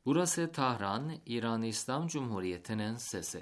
Burası Tahran, İran İslam Cumhuriyeti'nin sesi.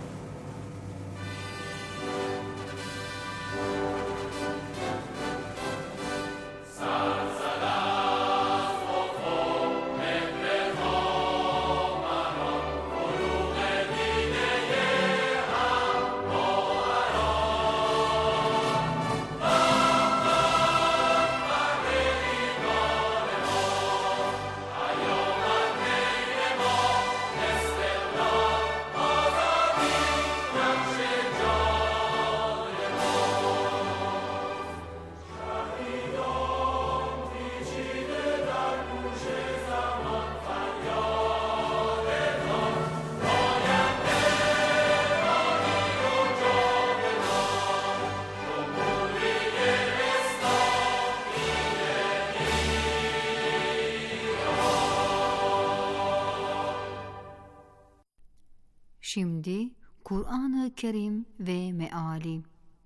Şimdi Kur'an-ı Kerim ve Meali.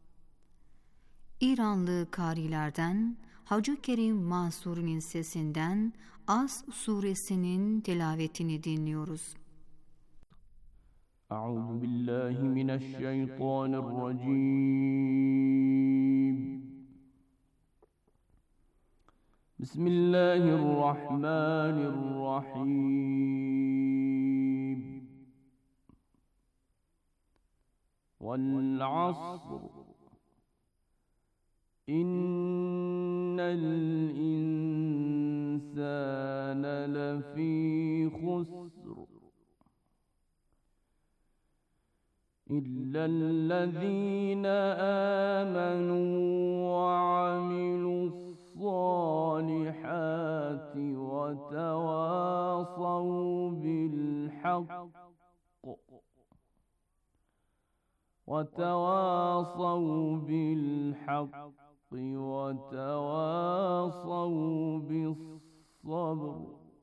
İranlı karilerden Hacı Kerim Mansuri'nin sesinden As suresinin tilavetini dinliyoruz. Euzu billahi mineşşeytanirracim. Bismillahirrahmanirrahim. Vel asr. İnnel insâne lefî husr. İllellezîne âmenû ve amilussâlihâti ve tevâsav bilhakk وتواصوا بالحق وتواصوا بالصبر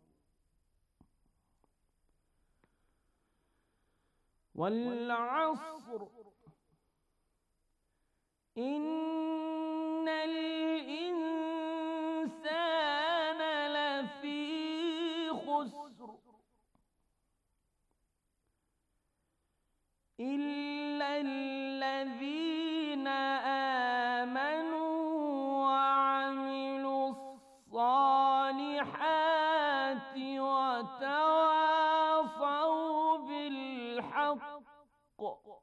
والعصر إن الإنسان لفي خسر إلا الذين آمنوا وعملوا الصالحات وتواصوا بالحق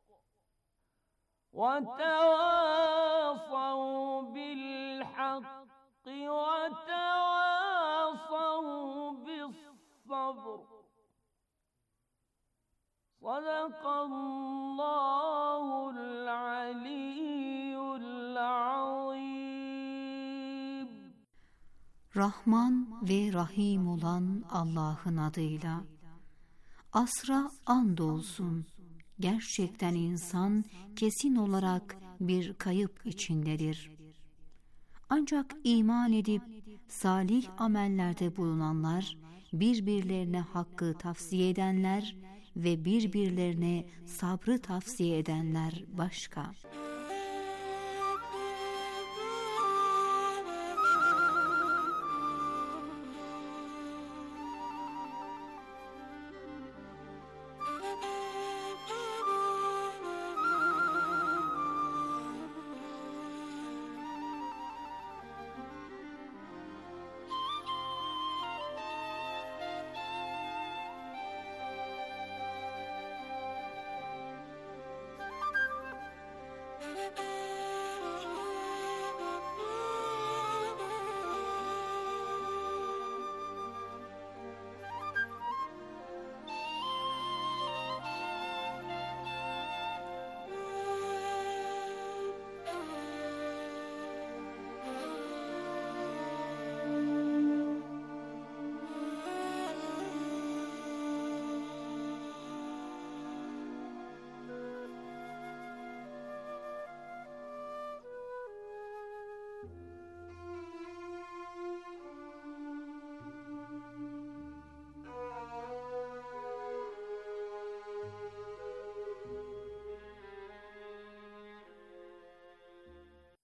وتواصوا بالصبر Sadakallahul aliyyul azim. Rahman ve Rahim olan Allah'ın adıyla. Asra andolsun. Gerçekten insan kesin olarak bir kayıp içindedir. Ancak iman edip salih amellerde bulunanlar, birbirlerine hakkı tavsiye edenler ve birbirlerine sabrı tavsiye edenler başka.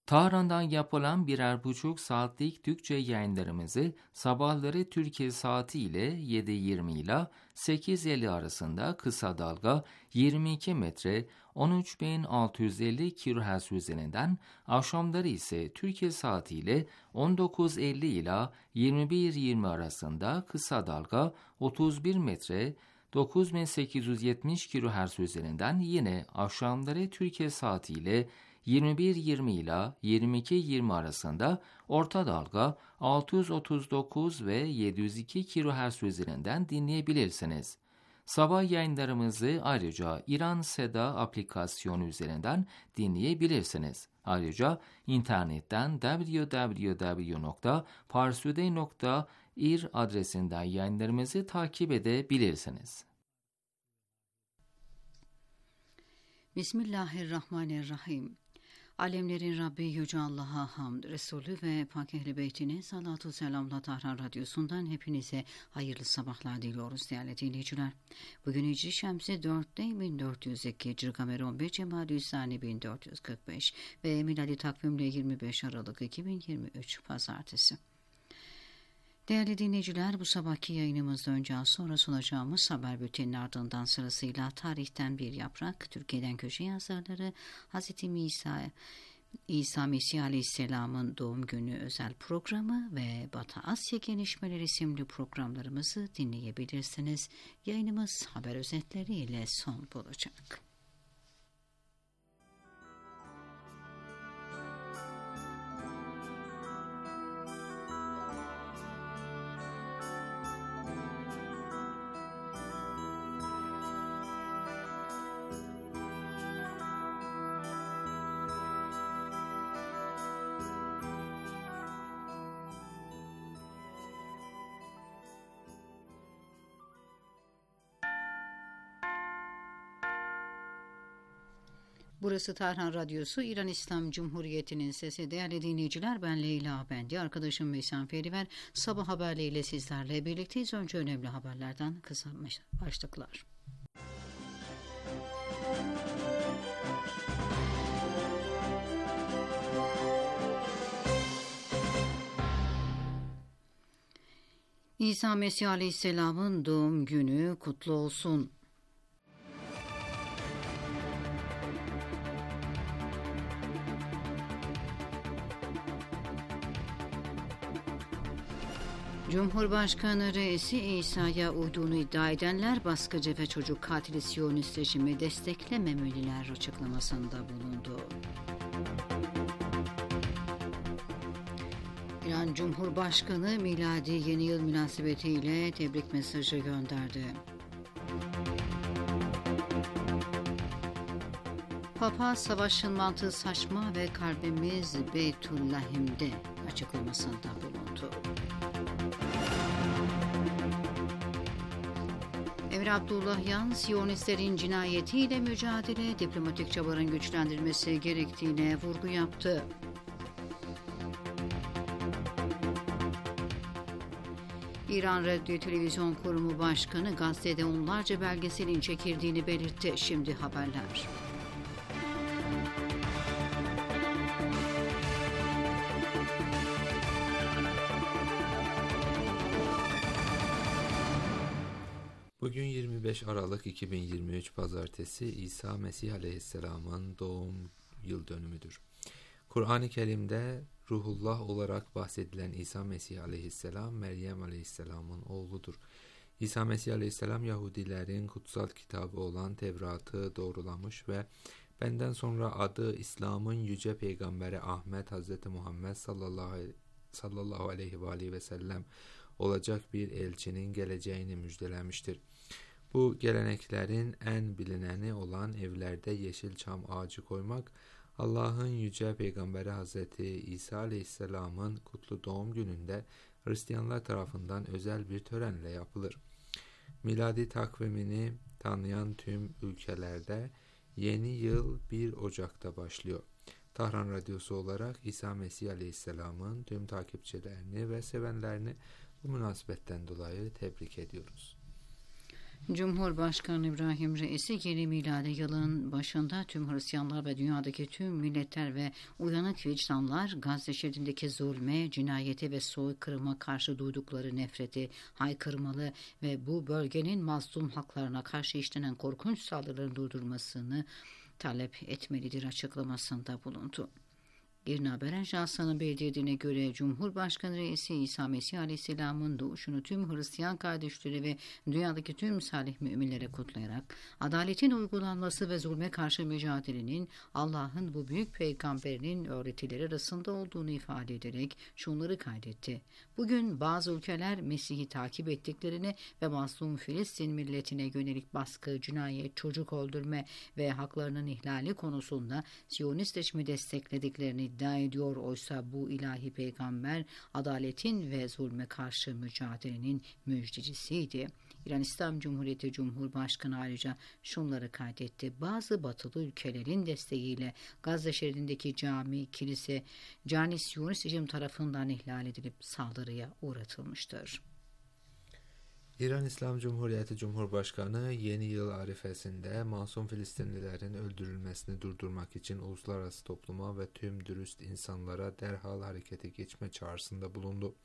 Tahran'dan yapılan 1,5 saatlik Türkçe yayınlarımızı sabahları Türkiye saati ile 7:20 ile 8:50 arasında kısa dalga 22 metre 13.650 kHz üzerinden, akşamları ise Türkiye saati ile 19:50 ile 21:20 arasında kısa dalga 31 metre 9870 kHz üzerinden, yine akşamları Türkiye saati ile 21:20 ile 22:20 arasında orta dalga 639 ve 702 kHz üzerinden dinleyebilirsiniz. Sabah yayınlarımızı ayrıca İran Seda aplikasyonu üzerinden dinleyebilirsiniz. Ayrıca internetten www.parsuday.ir adresinden yayınlarımızı takip edebilirsiniz. Bismillahirrahmanirrahim. Alemlerin Rabbi Yüce Allah'a hamd, Resulü ve Pak Ehl-i Beytine salatu selamla Tahran Radyosu'ndan hepinize hayırlı sabahlar diliyoruz değerli dinleyiciler. Bugün Hicri Şemsi 4 Dey 1402, Hicri Kameri 11 Cemaadü'l-Sani 1445 ve miladi takvimle 25 Aralık 2023 Pazartesi. Değerli dinleyiciler, bu sabahki yayınımızda önce az sonra sunacağımız haber bülteninin ardından sırasıyla tarihten bir yaprak, Türkiye'den köşe yazarları, Hz. İsa Mesih Aleyhisselam'ın doğum günü özel programı ve Batı Asya gelişmeleri isimli programlarımızı dinleyebilirsiniz. Yayınımız haber özetleriyle son bulacak. Burası Tahran Radyosu, İran İslam Cumhuriyeti'nin sesi. Değerli dinleyiciler, ben Leyla Bendi, arkadaşım Meysan Feriver. Sabah haberleriyle sizlerle birlikteyiz. Önce önemli haberlerden kısa başlıklar. İsa Mesih Aleyhisselam'ın doğum günü kutlu olsun. Cumhurbaşkanı reisi İsa'ya uyduğunu iddia edenler, baskıcı ve çocuk katili Siyonist rejimi desteklememeliler açıklamasında bulundu. İran Cumhurbaşkanı miladi yeni yıl münasebetiyle tebrik mesajı gönderdi. Papa, savaşın mantığı saçma ve kalbimiz Beytullahim'de açıklamasında bulundu. Emir Abdullahyan, Siyonistlerin cinayetiyle mücadele, diplomatik çabaların güçlendirilmesi gerektiğine vurgu yaptı. İran Radyo Televizyon Kurumu Başkanı gazetede onlarca belgeselin çekildiğini belirtti. Şimdi haberler. Bugün 25 Aralık 2023 Pazartesi, İsa Mesih Aleyhisselam'ın doğum yıl dönümüdür. Kur'an-ı Kerim'de Ruhullah olarak bahsedilen İsa Mesih Aleyhisselam, Meryem Aleyhisselam'ın oğludur. İsa Mesih Aleyhisselam, Yahudilerin kutsal kitabı olan Tevrat'ı doğrulamış ve benden sonra adı İslam'ın yüce peygamberi Ahmet Hazreti Muhammed sallallahu aleyhi ve sellem olacak bir elçinin geleceğini müjdelemiştir. Bu geleneklerin en bilineni olan evlerde yeşil çam ağacı koymak, Allah'ın yüce peygamberi Hazreti İsa Aleyhisselam'ın kutlu doğum gününde Hristiyanlar tarafından özel bir törenle yapılır. Miladi takvimini tanıyan tüm ülkelerde yeni yıl 1 Ocak'ta başlıyor. Tahran Radyosu olarak İsa Mesih Aleyhisselam'ın tüm takipçilerini ve sevenlerini bu münasebetten dolayı tebrik ediyoruz. Cumhurbaşkanı İbrahim Reisi yeni miladi yılın başında tüm Hristiyanlar ve dünyadaki tüm milletler ve uyanık vicdanlar Gazze şeridindeki zulme, cinayete ve soykırıma karşı duydukları nefreti haykırmalı ve bu bölgenin mazlum haklarına karşı işlenen korkunç saldırıların durdurmasını talep etmelidir açıklamasında bulundu. İRNA Haber Ajansı'nın bildirdiğine göre Cumhurbaşkanı Reisi İsa Mesih Aleyhisselam'ın doğuşunu tüm Hristiyan kardeşleri ve dünyadaki tüm salih müminlere kutlayarak adaletin uygulanması ve zulme karşı mücadelenin Allah'ın bu büyük peygamberinin öğretileri arasında olduğunu ifade ederek şunları kaydetti. Bugün bazı ülkeler Mesih'i takip ettiklerini ve mazlum Filistin milletine yönelik baskı, cinayet, çocuk öldürme ve haklarının ihlali konusunda Siyonist rejimi desteklediklerini iddia ediyor. Oysa bu ilahi peygamber adaletin ve zulme karşı mücadelenin müjdecisiydi. İran İslam Cumhuriyeti Cumhurbaşkanı ayrıca şunları kaydetti. Bazı batılı ülkelerin desteğiyle Gazze şeridindeki cami, kilise, cani Siyonist rejim tarafından ihlal edilip saldırıya uğratılmıştır. İran İslam Cumhuriyeti Cumhurbaşkanı yeni yıl arifesinde masum Filistinlilerin öldürülmesini durdurmak için uluslararası topluma ve tüm dürüst insanlara derhal harekete geçme çağrısında bulundu.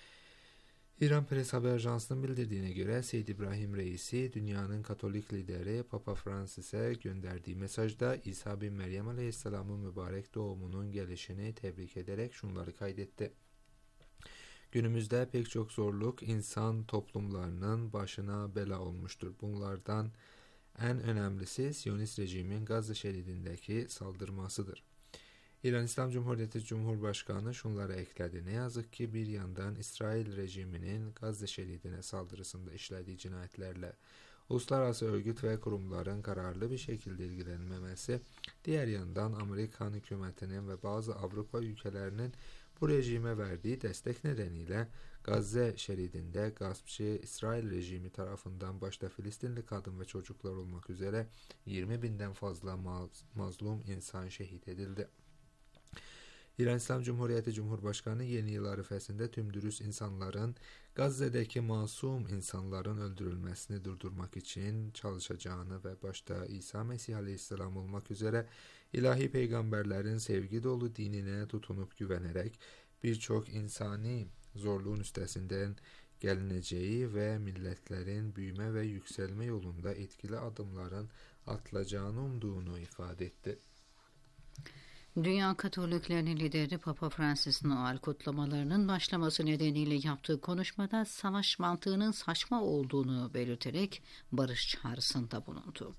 İran Press Haber Ajansı'nın bildirdiğine göre Seyyid İbrahim Reisi, dünyanın Katolik lideri Papa Francis'e gönderdiği mesajda İsa bin Meryem Aleyhisselam'ın mübarek doğumunun gelişini tebrik ederek şunları kaydetti. Günümüzde pek çok zorluk insan toplumlarının başına bela olmuştur. Bunlardan en önemlisi Siyonist rejimin Gazze şeridindeki saldırmasıdır. İran İslam Cumhuriyeti Cumhurbaşkanı şunlara ekledi. Ne yazık ki bir yandan İsrail rejiminin Gazze şeridine saldırısında işlediği cinayetlerle uluslararası örgüt ve kurumların kararlı bir şekilde ilgilenmemesi, diğer yandan Amerikan hükümetinin ve bazı Avrupa ülkelerinin bu rejime verdiği destek nedeniyle Gazze şeridinde gaspçı İsrail rejimi tarafından başta Filistinli kadın ve çocuklar olmak üzere 20.000'den fazla mazlum insan şehit edildi. İran İslam Cumhuriyeti Cumhurbaşkanı yeni yıl arifesinde tüm dürüst insanların Gazze'deki masum insanların öldürülmesini durdurmak için çalışacağını ve başta İsa Mesih Aleyhisselam olmak üzere ilahi peygamberlerin sevgi dolu dinine tutunup güvenerek birçok insani zorluğun üstesinden gelineceği ve milletlerin büyüme ve yükselme yolunda etkili adımların atılacağını umduğunu ifade etti. Dünya Katoliklerinin lideri Papa Francis Noel kutlamalarının başlaması nedeniyle yaptığı konuşmada savaş mantığının saçma olduğunu belirterek barış çağrısında bulundu.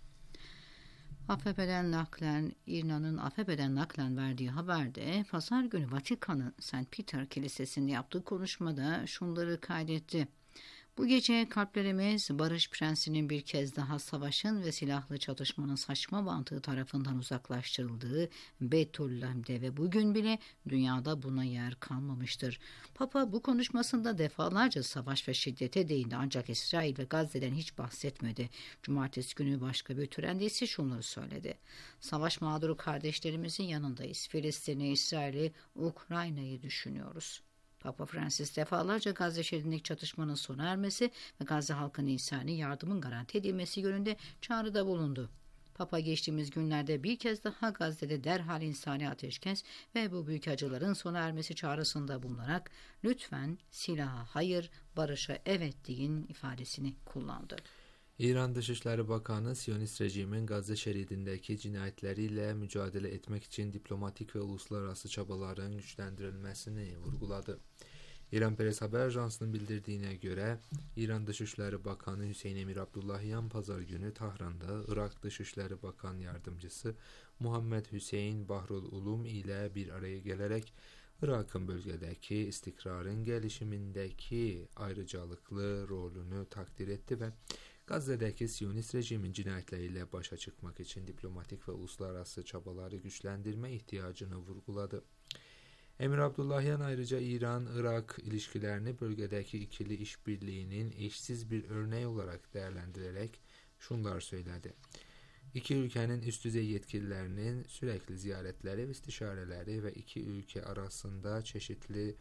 İRNA'nın AFP'den naklen verdiği haberde pazar günü Vatikan'ın St. Peter Kilisesi'nde yaptığı konuşmada şunları kaydetti. Bu gece kalplerimiz barış prensinin bir kez daha savaşın ve silahlı çatışmanın saçma mantığı tarafından uzaklaştırıldığı Beytüllahim'de ve bugün bile dünyada buna yer kalmamıştır. Papa bu konuşmasında defalarca savaş ve şiddete değindi ancak İsrail ve Gazze'den hiç bahsetmedi. Cumartesi günü başka bir törende ise şunları söyledi. Savaş mağduru kardeşlerimizin yanındayız. Filistin'i, İsrail'i, Ukrayna'yı düşünüyoruz. Papa Francis defalarca Gazze şeridindeki çatışmanın sona ermesi ve Gazze halkının insani yardımın garanti edilmesi yönünde çağrıda bulundu. Papa geçtiğimiz günlerde bir kez daha Gazze'de derhal insani ateşkes ve bu büyük acıların sona ermesi çağrısında bulunarak lütfen silaha hayır, barışa evet deyin ifadesini kullandı. İran Dışişleri Bakanı, Siyonist rejimin Gazze şeridindeki cinayetleriyle mücadele etmek için diplomatik ve uluslararası çabaların güçlendirilmesini vurguladı. İran Press Haber Ajansı'nın bildirdiğine göre İran Dışişleri Bakanı Hüseyin Emir Abdullahian pazar günü Tahran'da Irak Dışişleri Bakan Yardımcısı Muhammed Hüseyin Bahrul Ulum ile bir araya gelerek Irak'ın bölgedeki istikrarın gelişimindeki ayrıcalıklı rolünü takdir etti ve Gazze'deki Siyonist rejimin cinayetleriyle başa çıkmak için diplomatik ve uluslararası çabaları güçlendirme ihtiyacını vurguladı. Emir Abdullahian ayrıca İran-Irak ilişkilerini bölgedeki ikili işbirliğinin eşsiz bir örneği olarak değerlendirerek şunlar söyledi. İki ülkenin üst düzey yetkililerinin sürekli ziyaretleri ve istişareleri ve iki ülke arasında çeşitli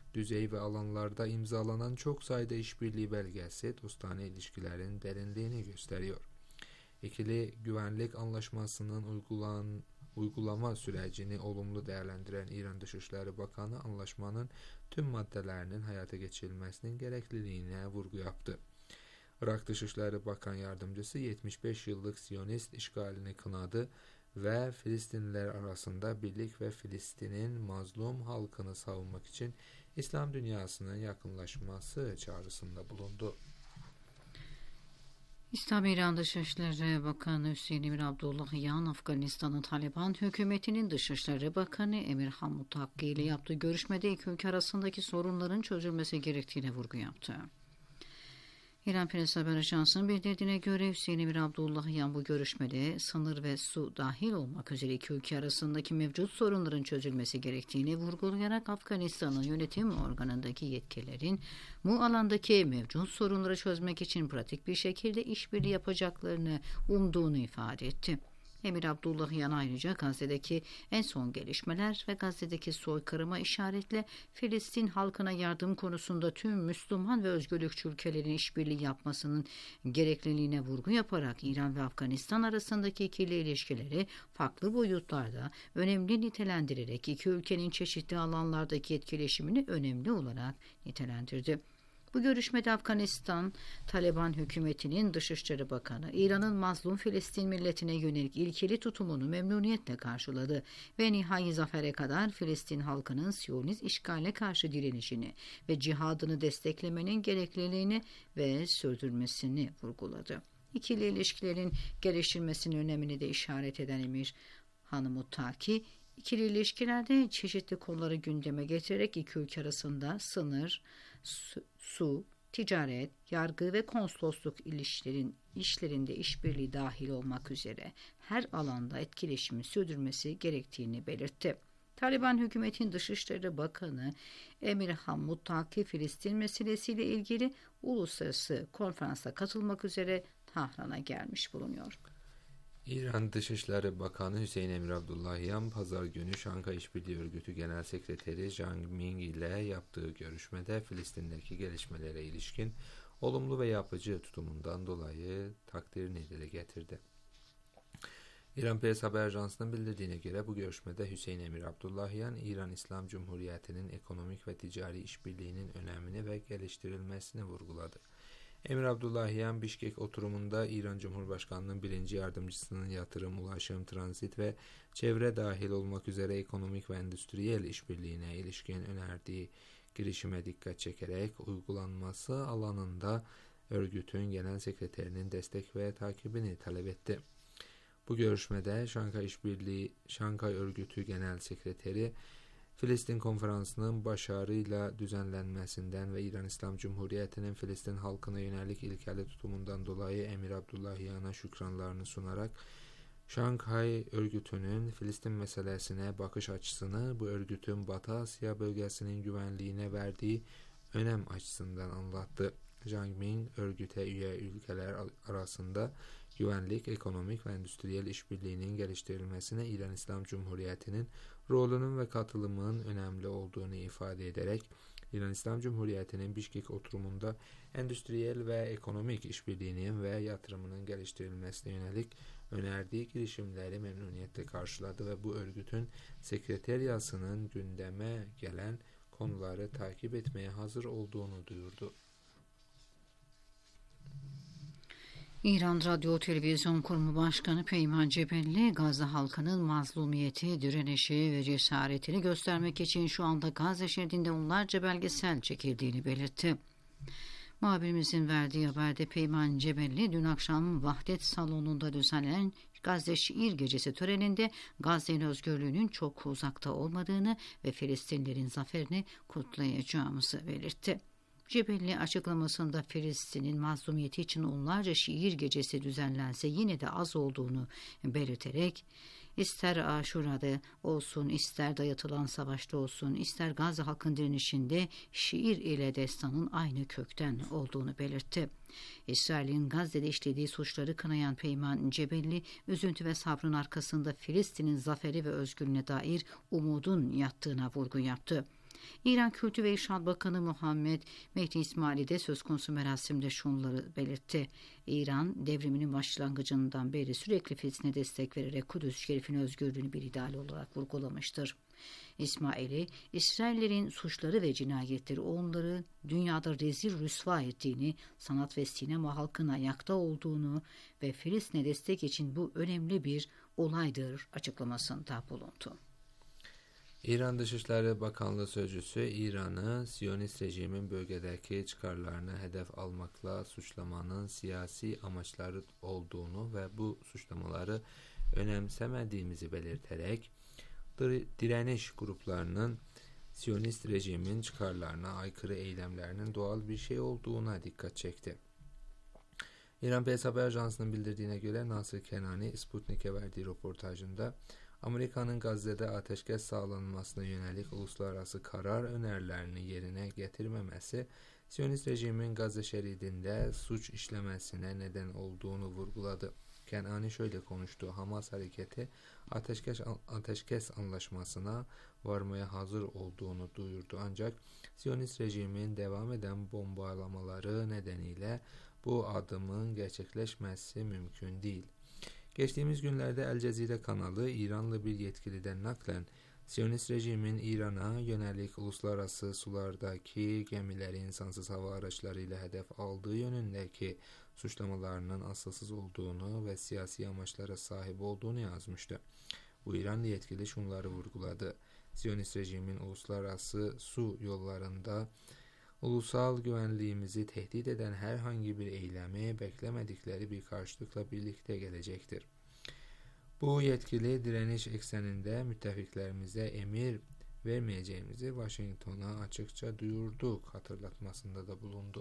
düzey ve alanlarda imzalanan çok sayıda işbirliği belgesi dostane ilişkilerin derinliğini gösteriyor. İkili güvenlik anlaşmasının uygulama sürecini olumlu değerlendiren İran Dışişleri Bakanı anlaşmanın tüm maddelerinin hayata geçirilmesinin gerekliliğine vurgu yaptı. Irak Dışişleri Bakan Yardımcısı 75 yıllık Siyonist işgalini kınadı ve Filistinliler arasında birlik ve Filistin'in mazlum halkını savunmak için İslam dünyasının yakınlaşması çağrısında bulundu. İran Dışişleri Bakanı Hüseyin Emir Abdullahiyan, Afganistan'ın Taliban hükümetinin Dışişleri Bakanı Emir Han Muttaqi ile yaptığı görüşmede iki ülke arasındaki sorunların çözülmesi gerektiğine vurgu yaptı. İran Press Haber Ajansı'nın bildirdiğine göre Hüseyin Emir Abdullahiyan bu görüşmede sınır ve su dahil olmak üzere iki ülke arasındaki mevcut sorunların çözülmesi gerektiğini vurgulayarak Afganistan'ın yönetim organındaki yetkililerin bu alandaki mevcut sorunları çözmek için pratik bir şekilde işbirliği yapacaklarını umduğunu ifade etti. Emir Abdullahiyan ayrıca Gazze'deki en son gelişmeler ve Gazze'deki soykırıma işaretle Filistin halkına yardım konusunda tüm Müslüman ve özgürlükçü ülkelerin işbirliği yapmasının gerekliliğine vurgu yaparak İran ve Afganistan arasındaki ikili ilişkileri farklı boyutlarda önemli nitelendirerek iki ülkenin çeşitli alanlardaki etkileşimini önemli olarak nitelendirdi. Bu görüşmede Afganistan Taliban hükümetinin Dışişleri Bakanı İran'ın mazlum Filistin milletine yönelik ilkeli tutumunu memnuniyetle karşıladı ve nihai zafere kadar Filistin halkının Siyonist işgale karşı direnişini ve cihadını desteklemenin gerekliliğini ve sürdürmesini vurguladı. İkili ilişkilerin geliştirilmesinin önemini de işaret eden Emir Han Muttaqi, İkili ilişkilerde çeşitli konuları gündeme getirerek iki ülke arasında sınır, su, ticaret, yargı ve konsolosluk işlerinde işbirliği dahil olmak üzere her alanda etkileşimi sürdürmesi gerektiğini belirtti. Taliban hükümetinin Dışişleri Bakanı Emir Han Muttaqi Filistin meselesiyle ilgili uluslararası konferansa katılmak üzere Tahran'a gelmiş bulunuyor. İran Dışişleri Bakanı Hüseyin Emir Abdullahiyan pazar günü Şanghay İşbirliği Örgütü Genel Sekreteri Zhang Ming ile yaptığı görüşmede Filistin'deki gelişmelere ilişkin olumlu ve yapıcı tutumundan dolayı takdirini dile getirdi. İran Press Haber Ajansı'nın bildirdiğine göre bu görüşmede Hüseyin Emir Abdullahiyan, İran İslam Cumhuriyeti'nin ekonomik ve ticari işbirliğinin önemini ve geliştirilmesini vurguladı. Emir Abdullahiyan, Bişkek oturumunda İran Cumhurbaşkanı'nın birinci yardımcısının yatırım, ulaşım, transit ve çevre dahil olmak üzere ekonomik ve endüstriyel işbirliğine ilişkin önerdiği girişime dikkat çekerek uygulanması alanında örgütün genel sekreterinin destek ve takibini talep etti. Bu görüşmede Şanghay Örgütü Genel Sekreteri, Filistin Konferansı'nın başarıyla düzenlenmesinden ve İran İslam Cumhuriyeti'nin Filistin halkına yönelik ilkeli tutumundan dolayı Emir Abdullahiyan'a şükranlarını sunarak Şanghay Örgütü'nün Filistin meselesine bakış açısını bu örgütün Batı Asya bölgesinin güvenliğine verdiği önem açısından anlattı. Zhang Ming, örgüte üye ülkeler arasında güvenlik, ekonomik ve endüstriyel işbirliğinin geliştirilmesine İran İslam Cumhuriyeti'nin rolünün ve katılımının önemli olduğunu ifade ederek İran İslam Cumhuriyeti'nin Bişkek oturumunda endüstriyel ve ekonomik işbirliğinin ve yatırımının geliştirilmesine yönelik önerdiği girişimleri memnuniyetle karşıladı ve bu örgütün sekreteriyasının gündeme gelen konuları takip etmeye hazır olduğunu duyurdu. İran Radyo Televizyon Kurumu Başkanı Peyman Cebelli, Gazze halkının mazlumiyeti, direnişi ve cesaretini göstermek için şu anda Gazze şeridinde onlarca belgesel çekildiğini belirtti. Muhabirimizin verdiği haberde Peyman Cebelli, dün akşam Vahdet Salonu'nda düzenlenen Gazze Şiir Gecesi töreninde Gazze'nin özgürlüğünün çok uzakta olmadığını ve Filistinlerin zaferini kutlayacağımızı belirtti. Cebelli açıklamasında Filistin'in mazlumiyeti için onlarca şiir gecesi düzenlense yine de az olduğunu belirterek, ister Aşura'da olsun, ister dayatılan savaşta olsun, ister Gazze halkın direnişinde şiir ile destanın aynı kökten olduğunu belirtti. İsrail'in Gazze'de işlediği suçları kınayan Peyman Cebelli, üzüntü ve sabrın arkasında Filistin'in zaferi ve özgürlüğüne dair umudun yattığına vurgu yaptı. İran Kültür ve İrşad Bakanı Muhammed Mehdi İsmaili de söz konusu merasimde şunları belirtti. İran devriminin başlangıcından beri sürekli Filistin'e destek vererek Kudüs Şerif'in özgürlüğünü bir ideal olarak vurgulamıştır. İsmaili, İsraillerin suçları ve cinayetleri onları dünyada rezil rüsva ettiğini, sanat ve sinema halkın ayakta olduğunu ve Filistin'e destek için bu önemli bir olaydır açıklamasında bulundu. İran Dışişleri Bakanlığı Sözcüsü İran'ı Siyonist rejimin bölgedeki çıkarlarını hedef almakla suçlamanın siyasi amaçları olduğunu ve bu suçlamaları önemsemediğimizi belirterek direniş gruplarının Siyonist rejimin çıkarlarına aykırı eylemlerinin doğal bir şey olduğuna dikkat çekti. İran Press Haber Ajansı'nın bildirdiğine göre Nasır Kenani, Sputnik'e verdiği röportajında Amerika'nın Gazze'de ateşkes sağlanmasına yönelik uluslararası karar önerilerini yerine getirmemesi, Siyonist rejimin Gazze şeridinde suç işlemesine neden olduğunu vurguladı. Kenani şöyle konuştu: Hamas hareketi ateşkes anlaşmasına varmaya hazır olduğunu duyurdu. Ancak Siyonist rejimin devam eden bombalamaları nedeniyle bu adımın gerçekleşmesi mümkün değil. Geçtiğimiz günlerde El Cezire kanalı İranlı bir yetkiliden naklen Siyonist rejimin İran'a yönelik uluslararası sulardaki gemileri insansız hava araçlarıyla hedef aldığı yönündeki suçlamalarının asılsız olduğunu ve siyasi amaçlara sahip olduğunu yazmıştı. Bu İranlı yetkili şunları vurguladı: Siyonist rejimin uluslararası su yollarında ulusal güvenliğimizi tehdit eden herhangi bir eylemi beklemedikleri bir karşılıkla birlikte gelecektir. Bu yetkili direniş ekseninde müttefiklerimize emir vermeyeceğimizi Washington'a açıkça duyurduk hatırlatmasında da bulundu.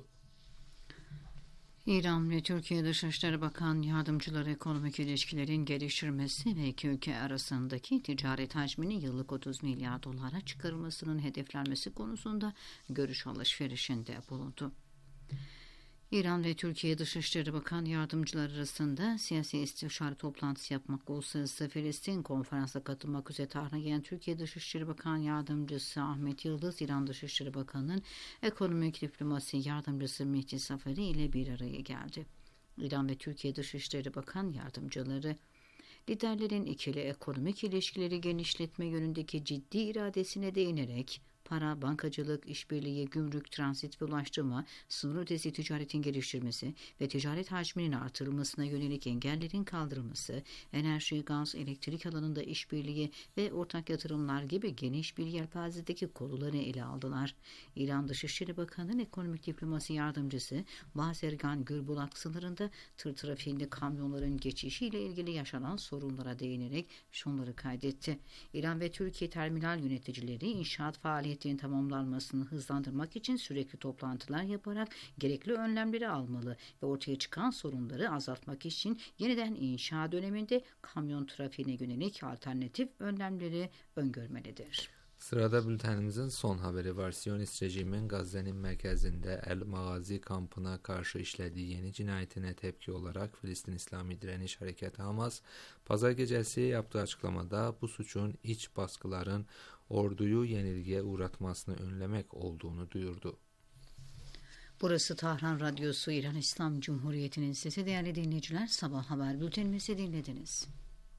İran ve Türkiye Dışişleri Bakan Yardımcıları ekonomik ilişkilerin geliştirmesi ve iki ülke arasındaki ticaret hacminin yıllık 30 milyar dolara çıkarılmasının hedeflenmesi konusunda görüş alışverişinde bulundu. İran ve Türkiye Dışişleri Bakan Yardımcıları arasında siyasi istişare toplantısı yapmak, Uluslararası Filistin Konferans'a katılmak üzere Tahran'a gelen Türkiye Dışişleri Bakan Yardımcısı Ahmet Yıldız, İran Dışişleri Bakanı'nın ekonomik diplomasi yardımcısı Mehdi Safari ile bir araya geldi. İran ve Türkiye Dışişleri Bakan Yardımcıları, liderlerin ikili ekonomik ilişkileri genişletme yönündeki ciddi iradesine değinerek para, bankacılık, işbirliği, gümrük, transit ve ulaştırma, sınır ötesi ticaretin geliştirmesi ve ticaret hacminin artırılmasına yönelik engellerin kaldırılması, enerji, gaz, elektrik alanında işbirliği ve ortak yatırımlar gibi geniş bir yelpazedeki konuları ele aldılar. İran Dışişleri Bakanı'nın ekonomik diplomasi yardımcısı Bazergan Gülbulak sınırında tır trafiğinde kamyonların geçişiyle ilgili yaşanan sorunlara değinerek şunları kaydetti: İran ve Türkiye terminal yöneticileri inşaat faaliyetlerinin tamamlanmasını hızlandırmak için sürekli toplantılar yaparak gerekli önlemleri almalı ve ortaya çıkan sorunları azaltmak için yeniden inşa döneminde kamyon trafiğine yönelik alternatif önlemleri öngörmelidir. Sırada bültenimizin son haberi var. Siyonist rejimin Gazze'nin merkezinde El Magazi kampına karşı işlediği yeni cinayetine tepki olarak Filistin İslami Direniş Hareketi Hamas, pazar gecesi yaptığı açıklamada bu suçun iç baskıların orduyu yenilgiye uğratmasını önlemek olduğunu duyurdu. Burası Tahran Radyosu, İran İslam Cumhuriyeti'nin sesi. Değerli dinleyiciler, sabah haber bültenimizi dinlediniz.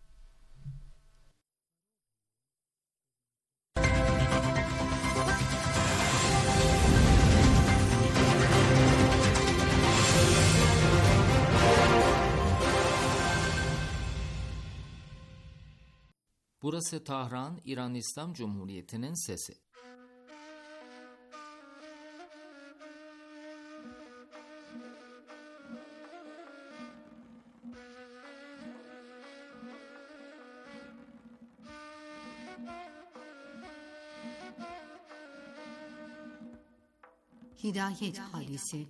Burası Tahran, İran İslam Cumhuriyeti'nin sesi. Hidayet Hadisi.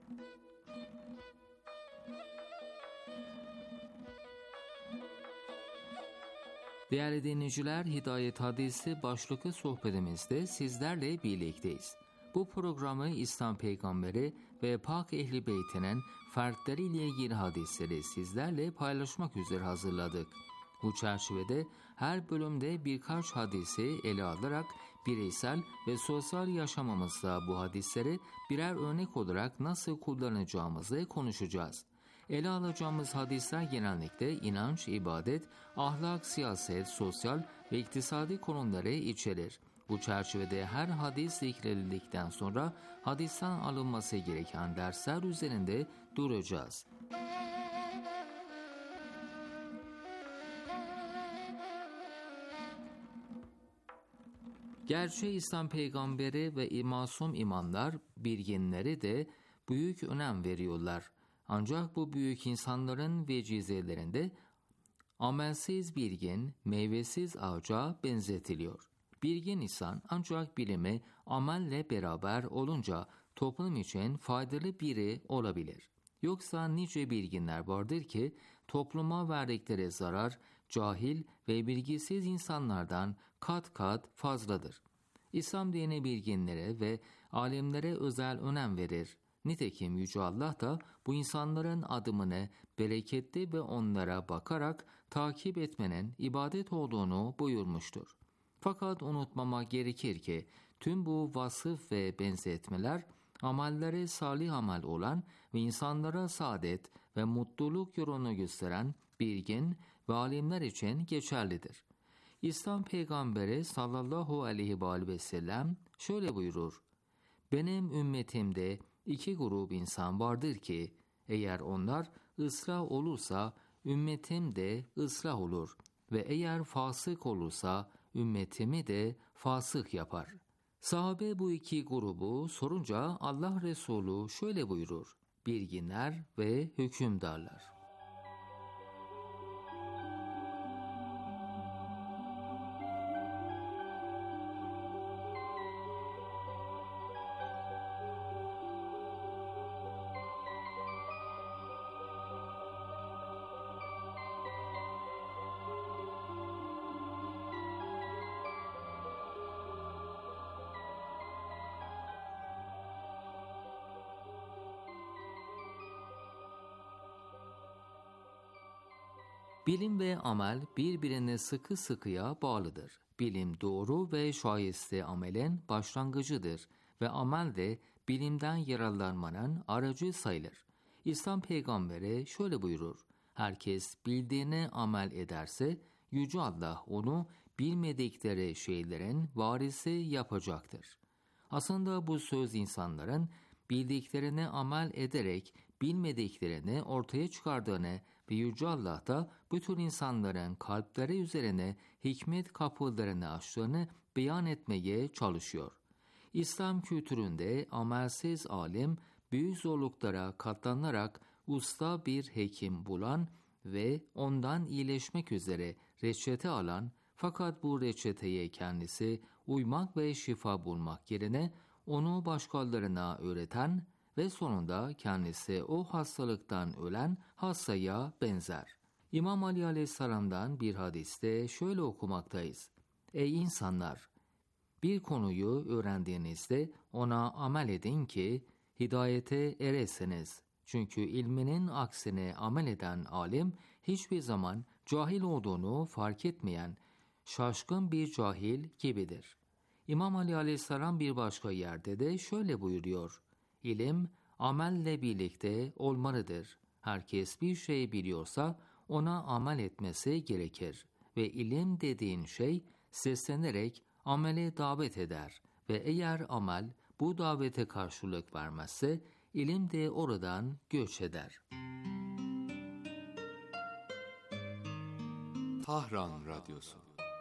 Değerli dinleyiciler, Hidayet Hadisi başlıklı sohbetimizde sizlerle birlikteyiz. Bu programı İslam Peygamberi ve Pak Ehli Beyt'inin fertleriyle ilgili hadisleri sizlerle paylaşmak üzere hazırladık. Bu çerçevede her bölümde birkaç hadisi ele alarak Bireysel ve sosyal yaşamımızda bu hadisleri birer örnek olarak nasıl kullanacağımızı konuşacağız. Ele alacağımız hadisler genellikle inanç, ibadet, ahlak, siyaset, sosyal ve iktisadi konuları içerir. Bu çerçevede her hadis zikredildikten sonra hadisten alınması gereken dersler üzerinde duracağız. Gerçi İslam peygamberi ve masum imamlar bilginleri de büyük önem veriyorlar. Ancak bu büyük insanların vecizelerinde amelsiz bilgin, meyvesiz ağaca benzetiliyor. Bilgin insan ancak bilimi amelle beraber olunca toplum için faydalı biri olabilir. Yoksa nice bilginler vardır ki topluma verdikleri zarar cahil ve bilgisiz insanlardan kat kat fazladır. İslam dini bilginlere ve alimlere özel önem verir. Nitekim Yüce Allah da bu insanların adımını bereketli ve onlara bakarak takip etmenin ibadet olduğunu buyurmuştur. Fakat unutmamak gerekir ki tüm bu vasıf ve benzetmeler amelleri salih amel olan ve insanlara saadet ve mutluluk yolunu gösteren bilgin ve alimler için geçerlidir. İslam peygamberi sallallahu aleyhi ve sellem şöyle buyurur: "Benim ümmetimde 2 grup insan vardır ki eğer onlar ıslah olursa ümmetim de ıslah olur ve eğer fasık olursa ümmetimi de fasık yapar." Sahabe bu 2 grubu sorunca Allah Resulü şöyle buyurur: bilginler ve hükümdarlar. Bilim ve amel birbirine sıkı sıkıya bağlıdır. Bilim doğru ve şayeste amelin başlangıcıdır ve amel de bilimden yararlanmanın aracı sayılır. İslam peygamberi şöyle buyurur: herkes bildiğine amel ederse Yüce Allah onu bilmedikleri şeylerin varisi yapacaktır. Aslında bu söz insanların bildiklerine amel ederek bilmediklerini ortaya çıkardığını ve Yüce Allah da bütün insanların kalpleri üzerine hikmet kapılarını açtığını beyan etmeye çalışıyor. İslam kültüründe amelsiz alim büyük zorluklara katlanarak usta bir hekim bulan ve ondan iyileşmek üzere reçete alan, fakat bu reçeteye kendisi uymak ve şifa bulmak yerine onu başkalarına öğreten ve sonunda kendisi o hastalıktan ölen hastaya benzer. İmam Ali Aleyhisselam'dan bir hadiste şöyle okumaktayız: "Ey insanlar! Bir konuyu öğrendiğinizde ona amel edin ki hidayete eresiniz. Çünkü ilminin aksine amel eden alim hiçbir zaman cahil olduğunu fark etmeyen şaşkın bir cahil gibidir." İmam Ali Aleyhisselam bir başka yerde de şöyle buyuruyor: "İlim amelle birlikte olmalıdır. Herkes bir şey biliyorsa ona amel etmesi gerekir ve ilim dediğin şey seslenerek amele davet eder ve eğer amel bu davete karşılık vermezse ilim de oradan göç eder." Tahran Radyosu.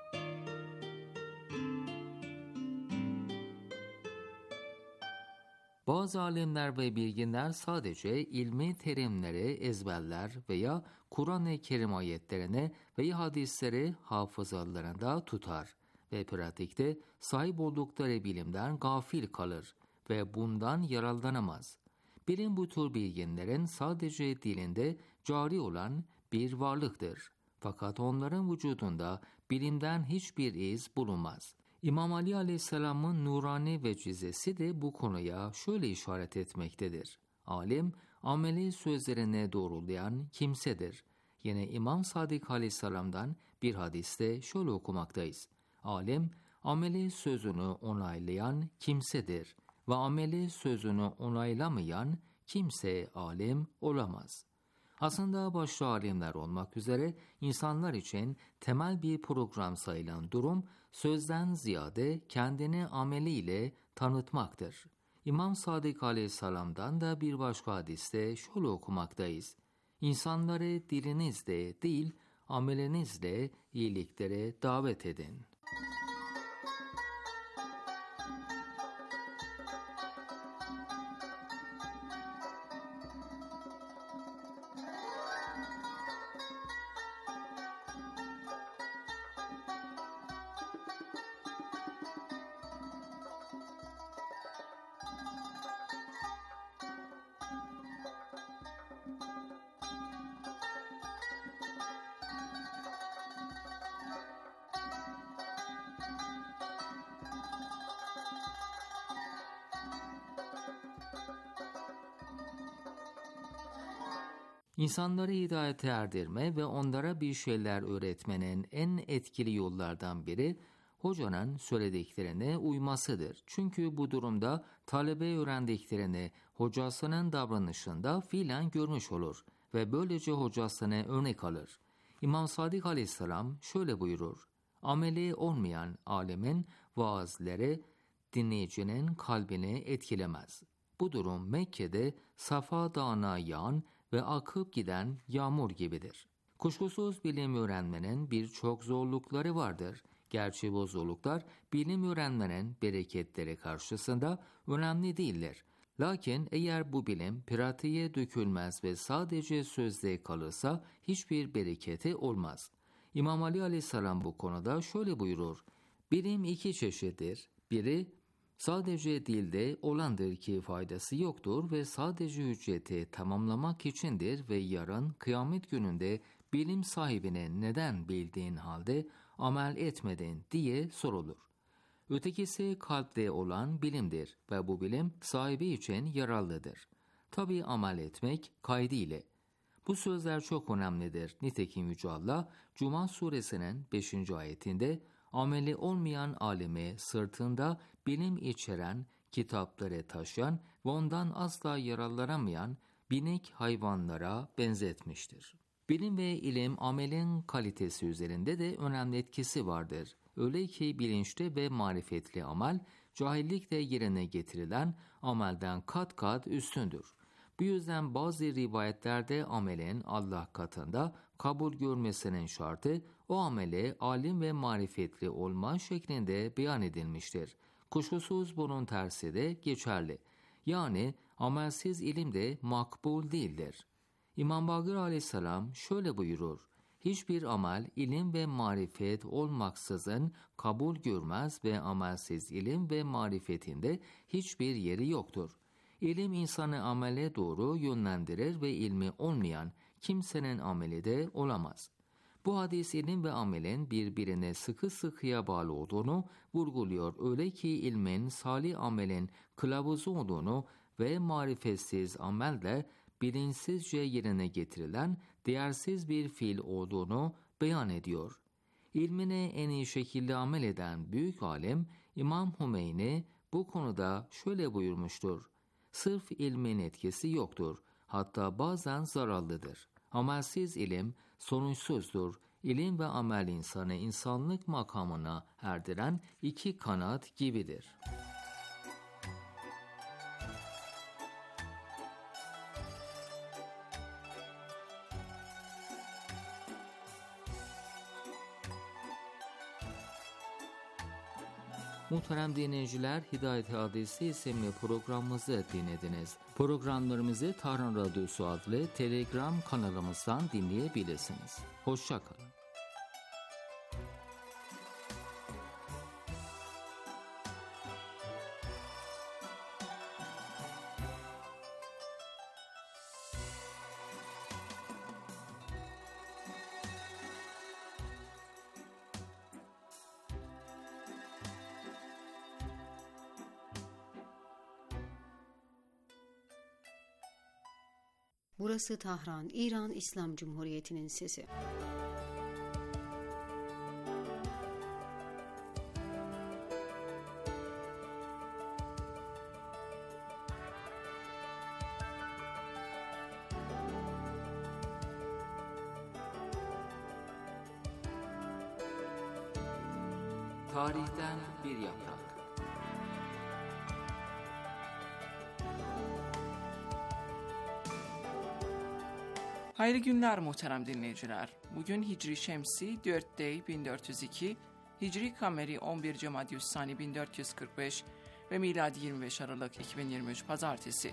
Bazı alimler ve bilginler sadece ilmi terimleri ezberler veya Kur'an-ı Kerim ayetlerini veya hadisleri hafızalarında tutar ve pratikte sahip oldukları bilimden gafil kalır ve bundan yararlanamaz. Bilim bu tür bilginlerin sadece dilinde cari olan bir varlıktır. Fakat onların vücudunda bilimden hiçbir iz bulunmaz. İmam Ali Aleyhisselam'ın nurani vecizesi de bu konuya şöyle işaret etmektedir: alim, ameli sözlerine doğrulayan kimsedir. Yine İmam Sadık Aleyhisselam'dan bir hadiste şöyle okumaktayız: alim, ameli sözünü onaylayan kimsedir ve ameli sözünü onaylamayan kimse alim olamaz. Aslında başta alimler olmak üzere insanlar için temel bir program sayılan durum sözden ziyade kendini ameliyle tanıtmaktır. İmam Sadık Aleyhisselam'dan da bir başka hadiste şöyle okumaktayız: İnsanları dilinizle değil, amelinizle iyiliklere davet edin. İnsanları hidayete erdirme ve onlara bir şeyler öğretmenin en etkili yollardan biri hocanın söylediklerine uymasıdır. Çünkü bu durumda talebe öğrendiklerini hocasının davranışında fiilen görmüş olur ve böylece hocasına örnek alır. İmam Sadık Aleyhisselam şöyle buyurur: Ameli olmayan alemin vaazları dinleyicinin kalbini etkilemez. Bu durum Mekke'de Safa Dağı'na yağan ve akıp giden yağmur gibidir. Kuşkusuz bilim öğrenmenin birçok zorlukları vardır. Gerçi bu zorluklar bilim öğrenmenin bereketleri karşısında önemli değildir. Lakin eğer bu bilim pratiğe dökülmez ve sadece sözde kalırsa hiçbir bereketi olmaz. İmam Ali Aleyhisselam bu konuda şöyle buyurur: Bilim iki çeşittir. Biri sadece dilde olandır ki faydası yoktur ve sadece ücreti tamamlamak içindir ve yarın kıyamet gününde bilim sahibine neden bildiğin halde amel etmedin diye sorulur. Ötekisi kalpte olan bilimdir ve bu bilim sahibi için yararlıdır. Tabi amel etmek kaydıyla. Bu sözler çok önemlidir. Nitekim Yüce Allah Cuma suresinin 5. ayetinde ameli olmayan alemi sırtında bilim içeren kitapları taşıyan ve ondan asla yararlanamayan binek hayvanlara benzetmiştir. Bilim ve ilim amelin kalitesi üzerinde de önemli etkisi vardır. Öyle ki bilinçli ve marifetli amel, cahillikle yerine getirilen amelden kat kat üstündür. Bu yüzden bazı rivayetlerde amelin Allah katında kabul görmesinin şartı o amele alim ve marifetli olma şeklinde beyan edilmiştir. Kuşkusuz bunun tersi de geçerli. Yani amelsiz ilim de makbul değildir. İmam Bakır Aleyhisselam şöyle buyurur: Hiçbir amel ilim ve marifet olmaksızın kabul görmez ve amelsiz ilim ve marifetinde hiçbir yeri yoktur. İlim insanı amele doğru yönlendirir ve ilmi olmayan kimsenin ameli de olamaz. Bu hadis ilim ve amelin birbirine sıkı sıkıya bağlı olduğunu vurguluyor. Öyle ki ilmin salih amelin kılavuzu olduğunu ve marifetsiz amelde bilinçsizce yerine getirilen değersiz bir fiil olduğunu beyan ediyor. İlmine en iyi şekilde amel eden büyük alim İmam Hümeyni bu konuda şöyle buyurmuştur: Sırf ilmin etkisi yoktur, hatta bazen zararlıdır. Amelsiz ilim sonuçsuzdur. İlim ve amel insanı insanlık makamına erdiren iki kanat gibidir. Muhterem dinleyiciler, Hidayet Hadisi isimli programımızı dinlediniz. Programlarımızı Tahran Radyosu adlı Telegram kanalımızdan dinleyebilirsiniz. Hoşça kalın. Burası Tahran, İran İslam Cumhuriyeti'nin sesi. Tarihten bir yaprak. Hayırlı günler muhterem dinleyiciler. Bugün Hicri Şemsi 4 Dey 1402, Hicri Kameri 11 Cemadyüssani 1445 ve miladi 25 Aralık 2023 Pazartesi.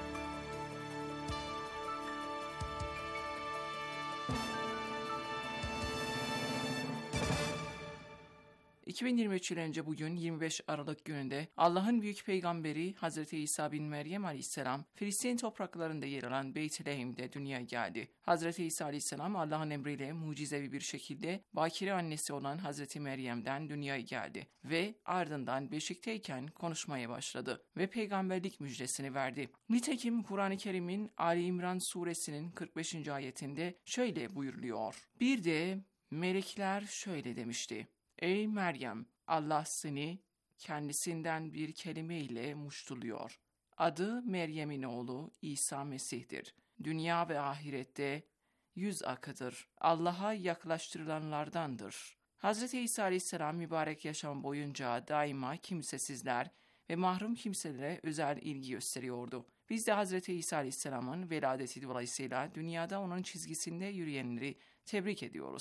2023 yıl önce bugün 25 Aralık gününde Allah'ın büyük peygamberi Hazreti İsa bin Meryem Aleyhisselam Filistin topraklarında yer alan Beytlehem'de dünyaya geldi. Hazreti İsa Aleyhisselam Allah'ın emriyle mucizevi bir şekilde bakire annesi olan Hazreti Meryem'den dünyaya geldi ve ardından beşikteyken konuşmaya başladı ve peygamberlik müjdesini verdi. Nitekim Kur'an-ı Kerim'in Ali İmran suresinin 45. ayetinde şöyle buyuruluyor. Bir de melekler şöyle demişti. Ey Meryem, Allah seni kendisinden bir kelime ile muştuluyor. Adı Meryem'in oğlu İsa Mesih'tir. Dünya ve ahirette yüz akıdır. Allah'a yaklaştırılanlardandır. Hz. İsa Aleyhisselam mübarek yaşam boyunca daima kimsesizler ve mahrum kimselere özel ilgi gösteriyordu. Biz de Hz. İsa Aleyhisselam'ın veladeti dolayısıyla dünyada onun çizgisinde yürüyenleri tebrik ediyoruz.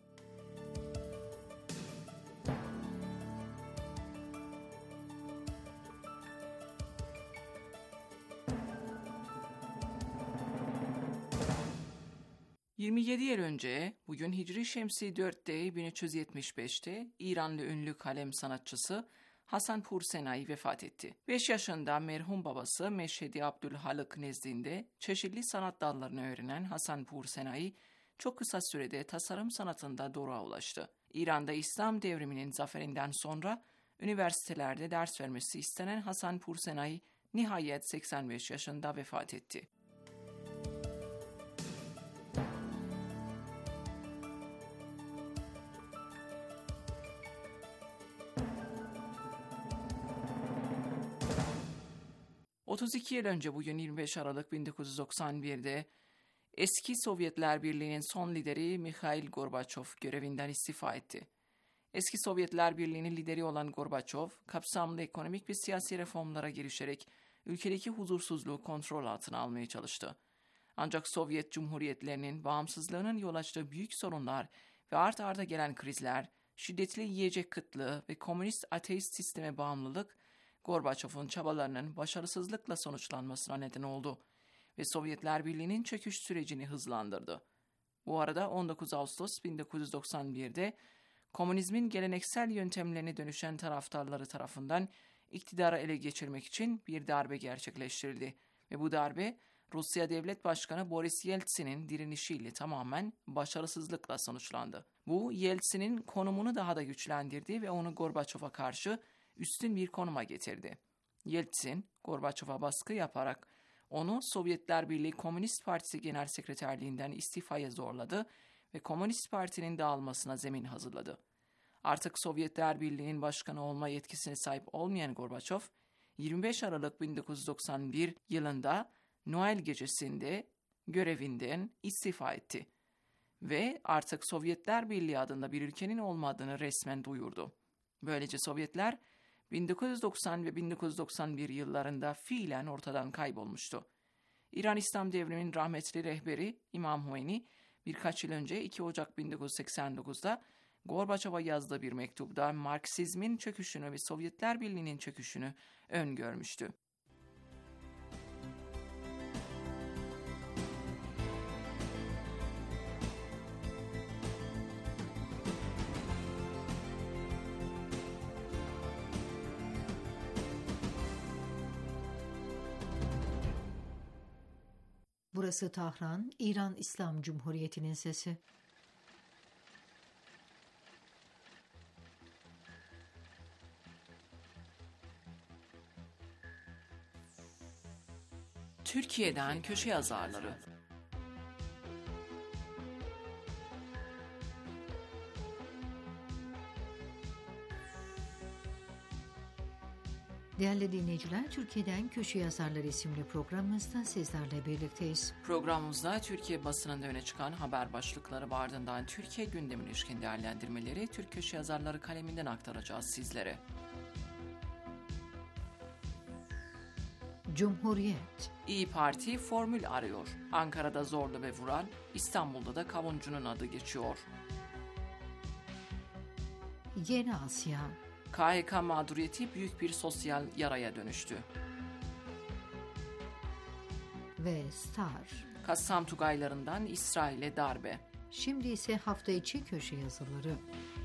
...27 yıl önce bugün Hicri Şemsi 4'te 1375'te İranlı ünlü kalem sanatçısı Hasan Pursenai vefat etti. 5 yaşında merhum babası Meşhedi Abdülhalık nezdinde çeşitli sanat dallarını öğrenen Hasan Pursenai çok kısa sürede tasarım sanatında doruğa ulaştı. İran'da İslam devriminin zaferinden sonra üniversitelerde ders vermesi istenen Hasan Pursenai nihayet 85 yaşında vefat etti. ...32 yıl önce bugün 25 Aralık 1991'de... ...eski Sovyetler Birliği'nin son lideri Mikhail Gorbaçov görevinden istifa etti. Eski Sovyetler Birliği'nin lideri olan Gorbaçov... ...kapsamlı ekonomik ve siyasi reformlara girişerek... ...ülkedeki huzursuzluğu kontrol altına almaya çalıştı. Ancak Sovyet Cumhuriyetlerinin bağımsızlığının yol açtığı büyük sorunlar... ...ve art arda gelen krizler... ...şiddetli yiyecek kıtlığı ve komünist ateist sisteme bağımlılık... Gorbaçov'un çabalarının başarısızlıkla sonuçlanmasına neden oldu ve Sovyetler Birliği'nin çöküş sürecini hızlandırdı. Bu arada 19 Ağustos 1991'de komünizmin geleneksel yöntemlerine dönüşen taraftarları tarafından iktidarı ele geçirmek için bir darbe gerçekleştirildi ve bu darbe Rusya Devlet Başkanı Boris Yeltsin'in direnişiyle tamamen başarısızlıkla sonuçlandı. Bu Yeltsin'in konumunu daha da güçlendirdi ve onu Gorbaçov'a karşı üstün bir konuma getirdi. Yeltsin, Gorbaçov'a baskı yaparak onu Sovyetler Birliği Komünist Partisi Genel Sekreterliğinden istifaya zorladı ve Komünist Parti'nin dağılmasına zemin hazırladı. Artık Sovyetler Birliği'nin başkanı olma yetkisine sahip olmayan Gorbaçov, 25 Aralık 1991 yılında Noel gecesinde görevinden istifa etti ve artık Sovyetler Birliği adında bir ülkenin olmadığını resmen duyurdu. Böylece Sovyetler 1990 ve 1991 yıllarında fiilen ortadan kaybolmuştu. İran İslam Devrimi'nin rahmetli rehberi İmam Hümeyni birkaç yıl önce 2 Ocak 1989'da Gorbaçov'a yazdığı bir mektupta Marksizmin çöküşünü ve Sovyetler Birliği'nin çöküşünü öngörmüştü. Burası Tahran, İran İslam Cumhuriyeti'nin sesi. Türkiye'den köşe yazarları. Değerli dinleyiciler, Türkiye'den Köşe Yazarları isimli programımızda sizlerle birlikteyiz. Programımızda Türkiye basınında öne çıkan haber başlıkları ve ardından Türkiye gündemine ilişkin değerlendirmeleri Türk Köşe Yazarları kaleminden aktaracağız sizlere. Cumhuriyet. İYİ Parti formül arıyor. Ankara'da Zorlu ve Vural, İstanbul'da da Kavuncu'nun adı geçiyor. Yeni Asya. KHK mağduriyeti büyük bir sosyal yaraya dönüştü. Ve Star. Kassam Tugaylarından İsrail'e darbe. Şimdi ise hafta içi köşe yazıları.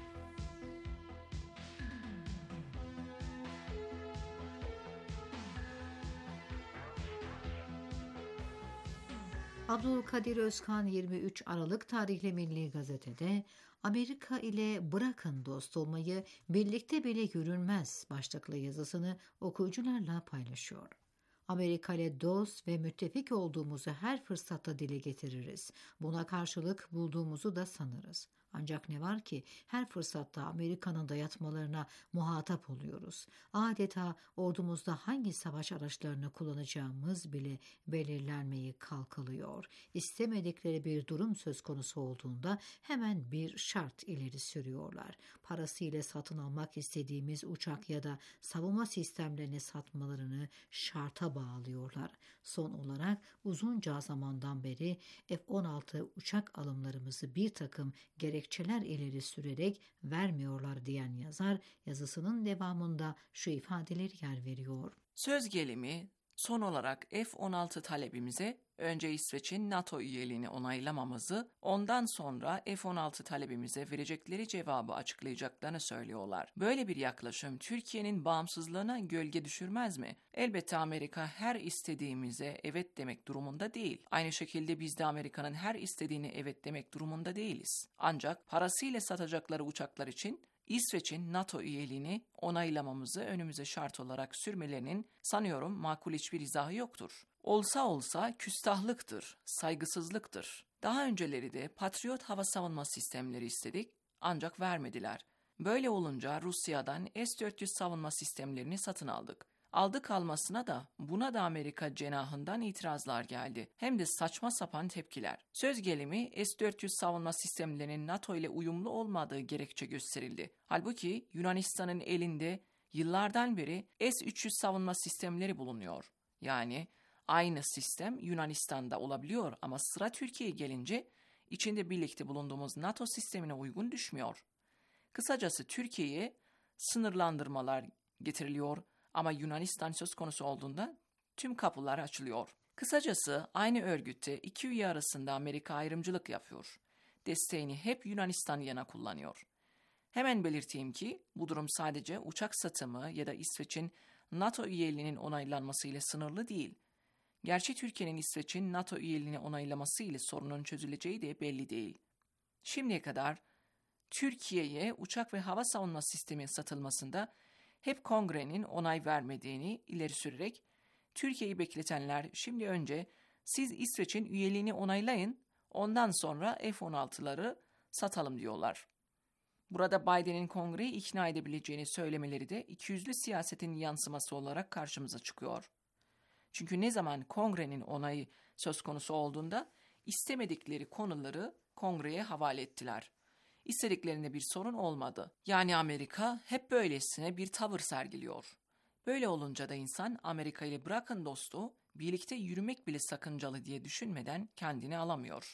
Abdülkadir Özkan 23 Aralık tarihli Milli Gazete'de Amerika ile bırakın dost olmayı, birlikte bile yürünmez başlıklı yazısını okuyucularla paylaşıyor. Amerika ile dost ve müttefik olduğumuzu her fırsatta dile getiririz. Buna karşılık bulduğumuzu da sanırız. Ancak ne var ki her fırsatta Amerika'nın dayatmalarına muhatap oluyoruz. Adeta ordumuzda hangi savaş araçlarını kullanacağımız bile belirlenmeyi kalkılıyor. İstemedikleri bir durum söz konusu olduğunda hemen bir şart ileri sürüyorlar. Parasıyla satın almak istediğimiz uçak ya da savunma sistemlerini satmalarını şarta bağlıyorlar. Son olarak uzunca zamandan beri F-16 uçak alımlarımızı bir takım gerekçeler ileri sürerek vermiyorlar diyen yazar yazısının devamında şu ifadeleri yer veriyor. Söz gelimi son olarak F-16 talebimize önce İsveç'in NATO üyeliğini onaylamamızı, ondan sonra F-16 talebimize verecekleri cevabı açıklayacaklarını söylüyorlar. Böyle bir yaklaşım Türkiye'nin bağımsızlığına gölge düşürmez mi? Elbette Amerika her istediğimize evet demek durumunda değil. Aynı şekilde biz de Amerika'nın her istediğine evet demek durumunda değiliz. Ancak parasıyla satacakları uçaklar için İsveç'in NATO üyeliğini onaylamamızı önümüze şart olarak sürmelerinin sanıyorum makul hiçbir izahı yoktur. Olsa küstahlıktır, saygısızlıktır. Daha önceleri de Patriot hava savunma sistemleri istedik ancak vermediler. Böyle olunca Rusya'dan S-400 savunma sistemlerini satın aldık. Aldık almasına da buna da Amerika cenahından itirazlar geldi. Hem de saçma sapan tepkiler. Söz gelimi S-400 savunma sistemlerinin NATO ile uyumlu olmadığı gerekçe gösterildi. Halbuki Yunanistan'ın elinde yıllardan beri S-300 savunma sistemleri bulunuyor. Yani aynı sistem Yunanistan'da olabiliyor ama sıra Türkiye'ye gelince içinde birlikte bulunduğumuz NATO sistemine uygun düşmüyor. Kısacası Türkiye'ye sınırlandırmalar getiriliyor ama Yunanistan söz konusu olduğunda tüm kapılar açılıyor. Kısacası aynı örgütte iki üye arasında Amerika ayrımcılık yapıyor. Desteğini hep Yunanistan yana kullanıyor. Hemen belirteyim ki bu durum sadece uçak satımı ya da İsveç'in NATO üyeliğinin onaylanmasıyla sınırlı değil. Gerçi Türkiye'nin İsveç'in NATO üyeliğini onaylaması ile sorunun çözüleceği de belli değil. Şimdiye kadar Türkiye'ye uçak ve hava savunma sistemi satılmasında hep Kongre'nin onay vermediğini ileri sürerek Türkiye'yi bekletenler şimdi önce siz İsveç'in üyeliğini onaylayın, ondan sonra F-16'ları satalım diyorlar. Burada Biden'in Kongre'yi ikna edebileceğini söylemeleri de ikiyüzlü siyasetin yansıması olarak karşımıza çıkıyor. Çünkü ne zaman Kongre'nin onayı söz konusu olduğunda istemedikleri konuları Kongre'ye havale ettiler. İstediklerinde bir sorun olmadı. Yani Amerika hep böylesine bir tavır sergiliyor. Böyle olunca da insan Amerika ile bırakın dostu, birlikte yürümek bile sakıncalı diye düşünmeden kendini alamıyor.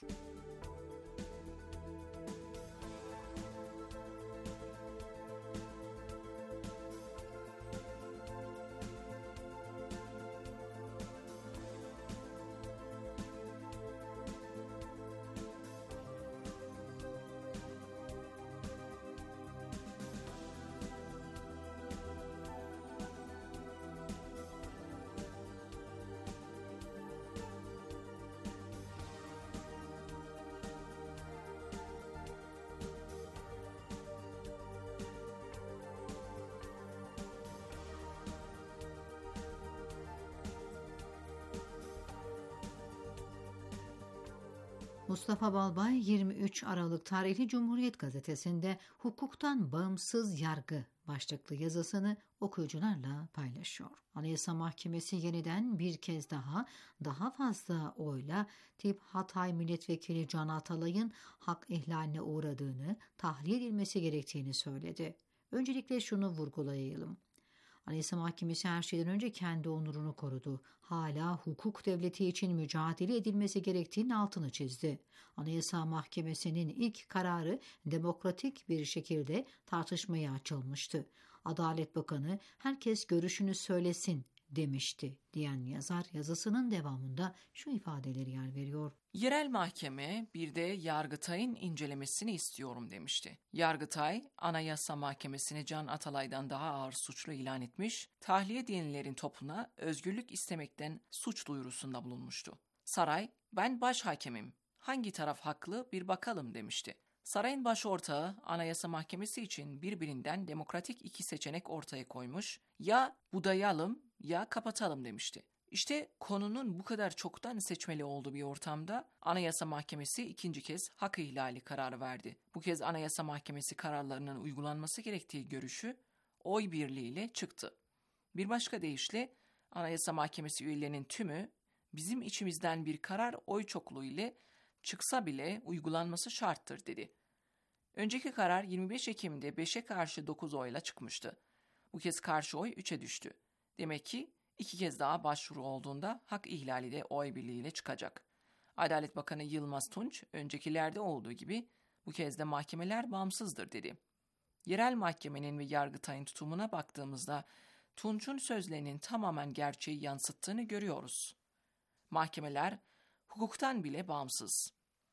Mustafa Balbay 23 Aralık tarihli Cumhuriyet Gazetesi'nde hukuktan bağımsız yargı başlıklı yazısını okuyucularla paylaşıyor. Anayasa Mahkemesi yeniden bir kez daha fazla oyla Tip Hatay Milletvekili Can Atalay'ın hak ihlaline uğradığını, tahliye edilmesi gerektiğini söyledi. Öncelikle şunu vurgulayalım. Anayasa Mahkemesi her şeyden önce kendi onurunu korudu. Hala hukuk devleti için mücadele edilmesi gerektiğinin altını çizdi. Anayasa Mahkemesi'nin ilk kararı demokratik bir şekilde tartışmaya açılmıştı. Adalet Bakanı herkes görüşünü söylesin demişti diyen yazar yazısının devamında şu ifadeleri yer veriyor. Yerel mahkeme bir de Yargıtay'ın incelemesini istiyorum demişti. Yargıtay, Anayasa Mahkemesi'ni Can Atalay'dan daha ağır suçlu ilan etmiş, tahliye edilenlerin topluluğuna özgürlük istemekten suç duyurusunda bulunmuştu. Saray, ben başhakemim, hangi taraf haklı bir bakalım demişti. Sarayın başortağı Anayasa Mahkemesi için birbirinden demokratik iki seçenek ortaya koymuş, ya budayalım ya kapatalım demişti. İşte konunun bu kadar çoktan seçmeli olduğu bir ortamda Anayasa Mahkemesi ikinci kez hak ihlali kararı verdi. Bu kez Anayasa Mahkemesi kararlarının uygulanması gerektiği görüşü oy birliğiyle çıktı. Bir başka deyişle Anayasa Mahkemesi üyelerinin tümü bizim içimizden bir karar oy çokluğu ile çıksa bile uygulanması şarttır dedi. Önceki karar 25 Ekim'de 5'e karşı 9 oyla çıkmıştı. Bu kez karşı oy 3'e düştü. Demek ki 2 kez daha başvuru olduğunda hak ihlali de oy birliğiyle çıkacak. Adalet Bakanı Yılmaz Tunç, öncekilerde olduğu gibi bu kez de mahkemeler bağımsızdır dedi. Yerel mahkemenin ve Yargıtay'ın tutumuna baktığımızda Tunç'un sözlerinin tamamen gerçeği yansıttığını görüyoruz. Mahkemeler hukuktan bile bağımsız.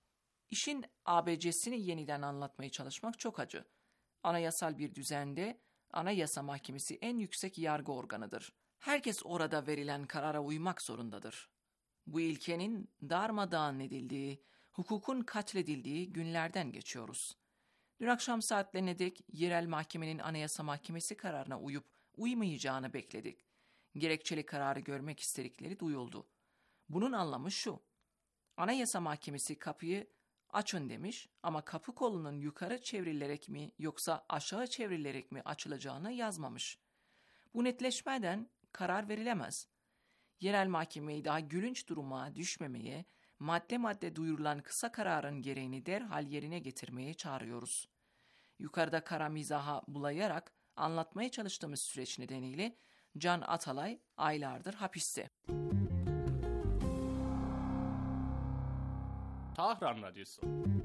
İşin ABC'sini yeniden anlatmaya çalışmak çok acı. Anayasal bir düzende Anayasa Mahkemesi en yüksek yargı organıdır. Herkes orada verilen karara uymak zorundadır. Bu ilkenin darmadağın edildiği, hukukun katledildiği günlerden geçiyoruz. Dün akşam saatlerine dek yerel mahkemenin Anayasa Mahkemesi kararına uyup uymayacağını bekledik. Gerekçeli kararı görmek istedikleri duyuldu. Bunun anlamı şu: Anayasa Mahkemesi kapıyı açın demiş ama kapı kolunun yukarı çevrilerek mi yoksa aşağı çevrilerek mi açılacağını yazmamış. Bu netleşmeden karar verilemez. Yerel mahkemeyi daha gülünç duruma düşmemeye, madde madde duyurulan kısa kararın gereğini derhal yerine getirmeye çağırıyoruz. Yukarıda kara mizaha bulayarak anlatmaya çalıştığımız süreç nedeniyle Can Atalay aylardır hapiste. Tahran Radyosu.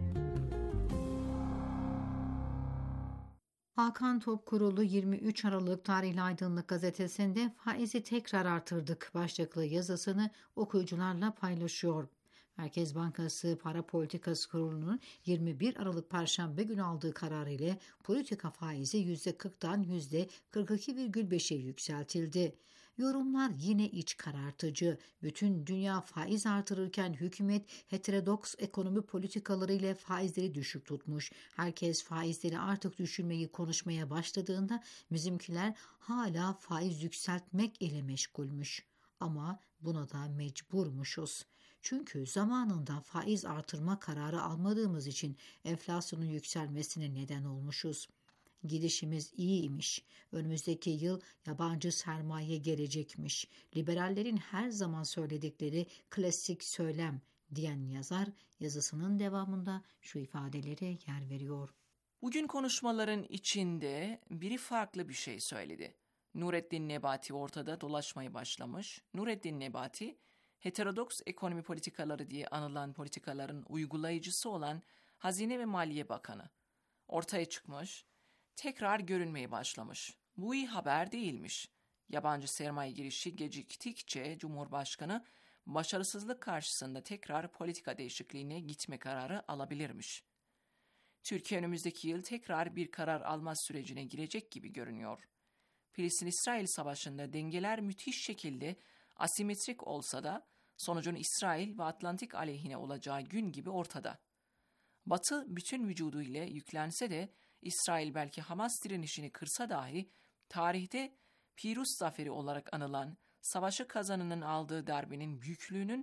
Hakan Topkurulu 23 Aralık tarihli Aydınlık Gazetesi'nde faizi tekrar artırdık başlıklı yazısını okuyucularla paylaşıyor. Merkez Bankası Para Politikası Kurulu'nun 21 Aralık Perşembe günü aldığı karar ile politika faizi %40'dan %42,5'e yükseltildi. Yorumlar yine iç karartıcı. Bütün dünya faiz artırırken hükümet heterodoks ekonomi politikaları ile faizleri düşük tutmuş. Herkes faizleri artık düşürmeyi konuşmaya başladığında bizimkiler hala faiz yükseltmek ile meşgulmüş. Ama buna da mecburmuşuz. Çünkü zamanında faiz artırma kararı almadığımız için enflasyonun yükselmesine neden olmuşuz. Gidişimiz iyiymiş. Önümüzdeki yıl yabancı sermaye gelecekmiş. Liberallerin her zaman söyledikleri klasik söylem diyen yazar yazısının devamında şu ifadelere yer veriyor. Bugün konuşmaların içinde biri farklı bir şey söyledi. Nurettin Nebati ortada dolaşmaya başlamış. Nurettin Nebati, heterodoks ekonomi politikaları diye anılan politikaların uygulayıcısı olan Hazine ve Maliye Bakanı. Ortaya çıkmış, tekrar görünmeye başlamış. Bu iyi haber değilmiş. Yabancı sermaye girişi geciktikçe Cumhurbaşkanı başarısızlık karşısında tekrar politika değişikliğine gitme kararı alabilirmiş. Türkiye önümüzdeki yıl tekrar bir karar alma sürecine girecek gibi görünüyor. Filistin-İsrail savaşında dengeler müthiş şekilde asimetrik olsa da sonucun İsrail ve Atlantik aleyhine olacağı gün gibi ortada. Batı bütün vücuduyla yüklense de İsrail belki Hamas direnişini kırsa dahi tarihte Pirus zaferi olarak anılan savaşı kazanının aldığı darbenin büyüklüğünün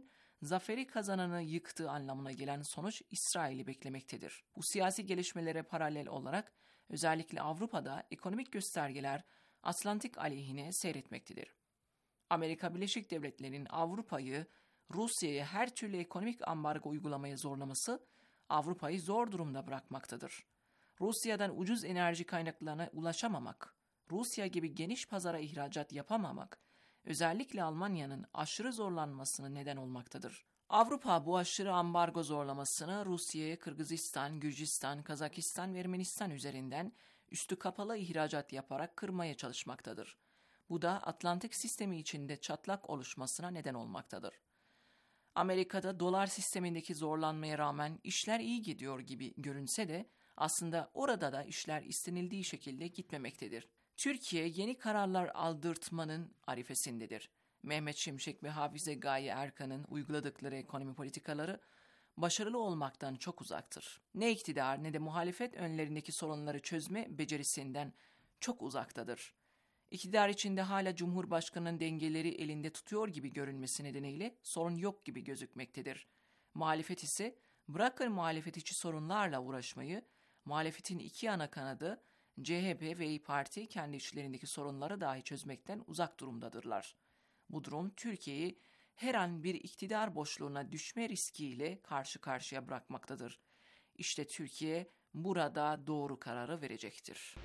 zaferi kazananı yıktığı anlamına gelen sonuç İsrail'i beklemektedir. Bu siyasi gelişmelere paralel olarak özellikle Avrupa'da ekonomik göstergeler Atlantik aleyhine seyretmektedir. Amerika Birleşik Devletleri'nin Avrupa'yı Rusya'ya her türlü ekonomik ambargo uygulamaya zorlaması Avrupa'yı zor durumda bırakmaktadır. Rusya'dan ucuz enerji kaynaklarına ulaşamamak, Rusya gibi geniş pazara ihracat yapamamak, özellikle Almanya'nın aşırı zorlanmasına neden olmaktadır. Avrupa bu aşırı ambargo zorlamasını Rusya'ya Kırgızistan, Gürcistan, Kazakistan ve Ermenistan üzerinden üstü kapalı ihracat yaparak kırmaya çalışmaktadır. Bu da Atlantik sistemi içinde çatlak oluşmasına neden olmaktadır. Amerika'da dolar sistemindeki zorlanmaya rağmen işler iyi gidiyor gibi görünse de aslında orada da işler istenildiği şekilde gitmemektedir. Türkiye yeni kararlar aldırtmanın arifesindedir. Mehmet Şimşek ve Hafize Gaye Erkan'ın uyguladıkları ekonomi politikaları başarılı olmaktan çok uzaktır. Ne iktidar ne de muhalefet önlerindeki sorunları çözme becerisinden çok uzaktadır. İktidar içinde hala Cumhurbaşkanı'nın dengeleri elinde tutuyor gibi görünmesi nedeniyle sorun yok gibi gözükmektedir. Muhalefet ise bırakın muhalefet içi sorunlarla uğraşmayı, muhalefetin iki ana kanadı CHP ve İYİ Parti kendi içlerindeki sorunları dahi çözmekten uzak durumdadırlar. Bu durum Türkiye'yi her an bir iktidar boşluğuna düşme riskiyle karşı karşıya bırakmaktadır. İşte Türkiye burada doğru kararı verecektir.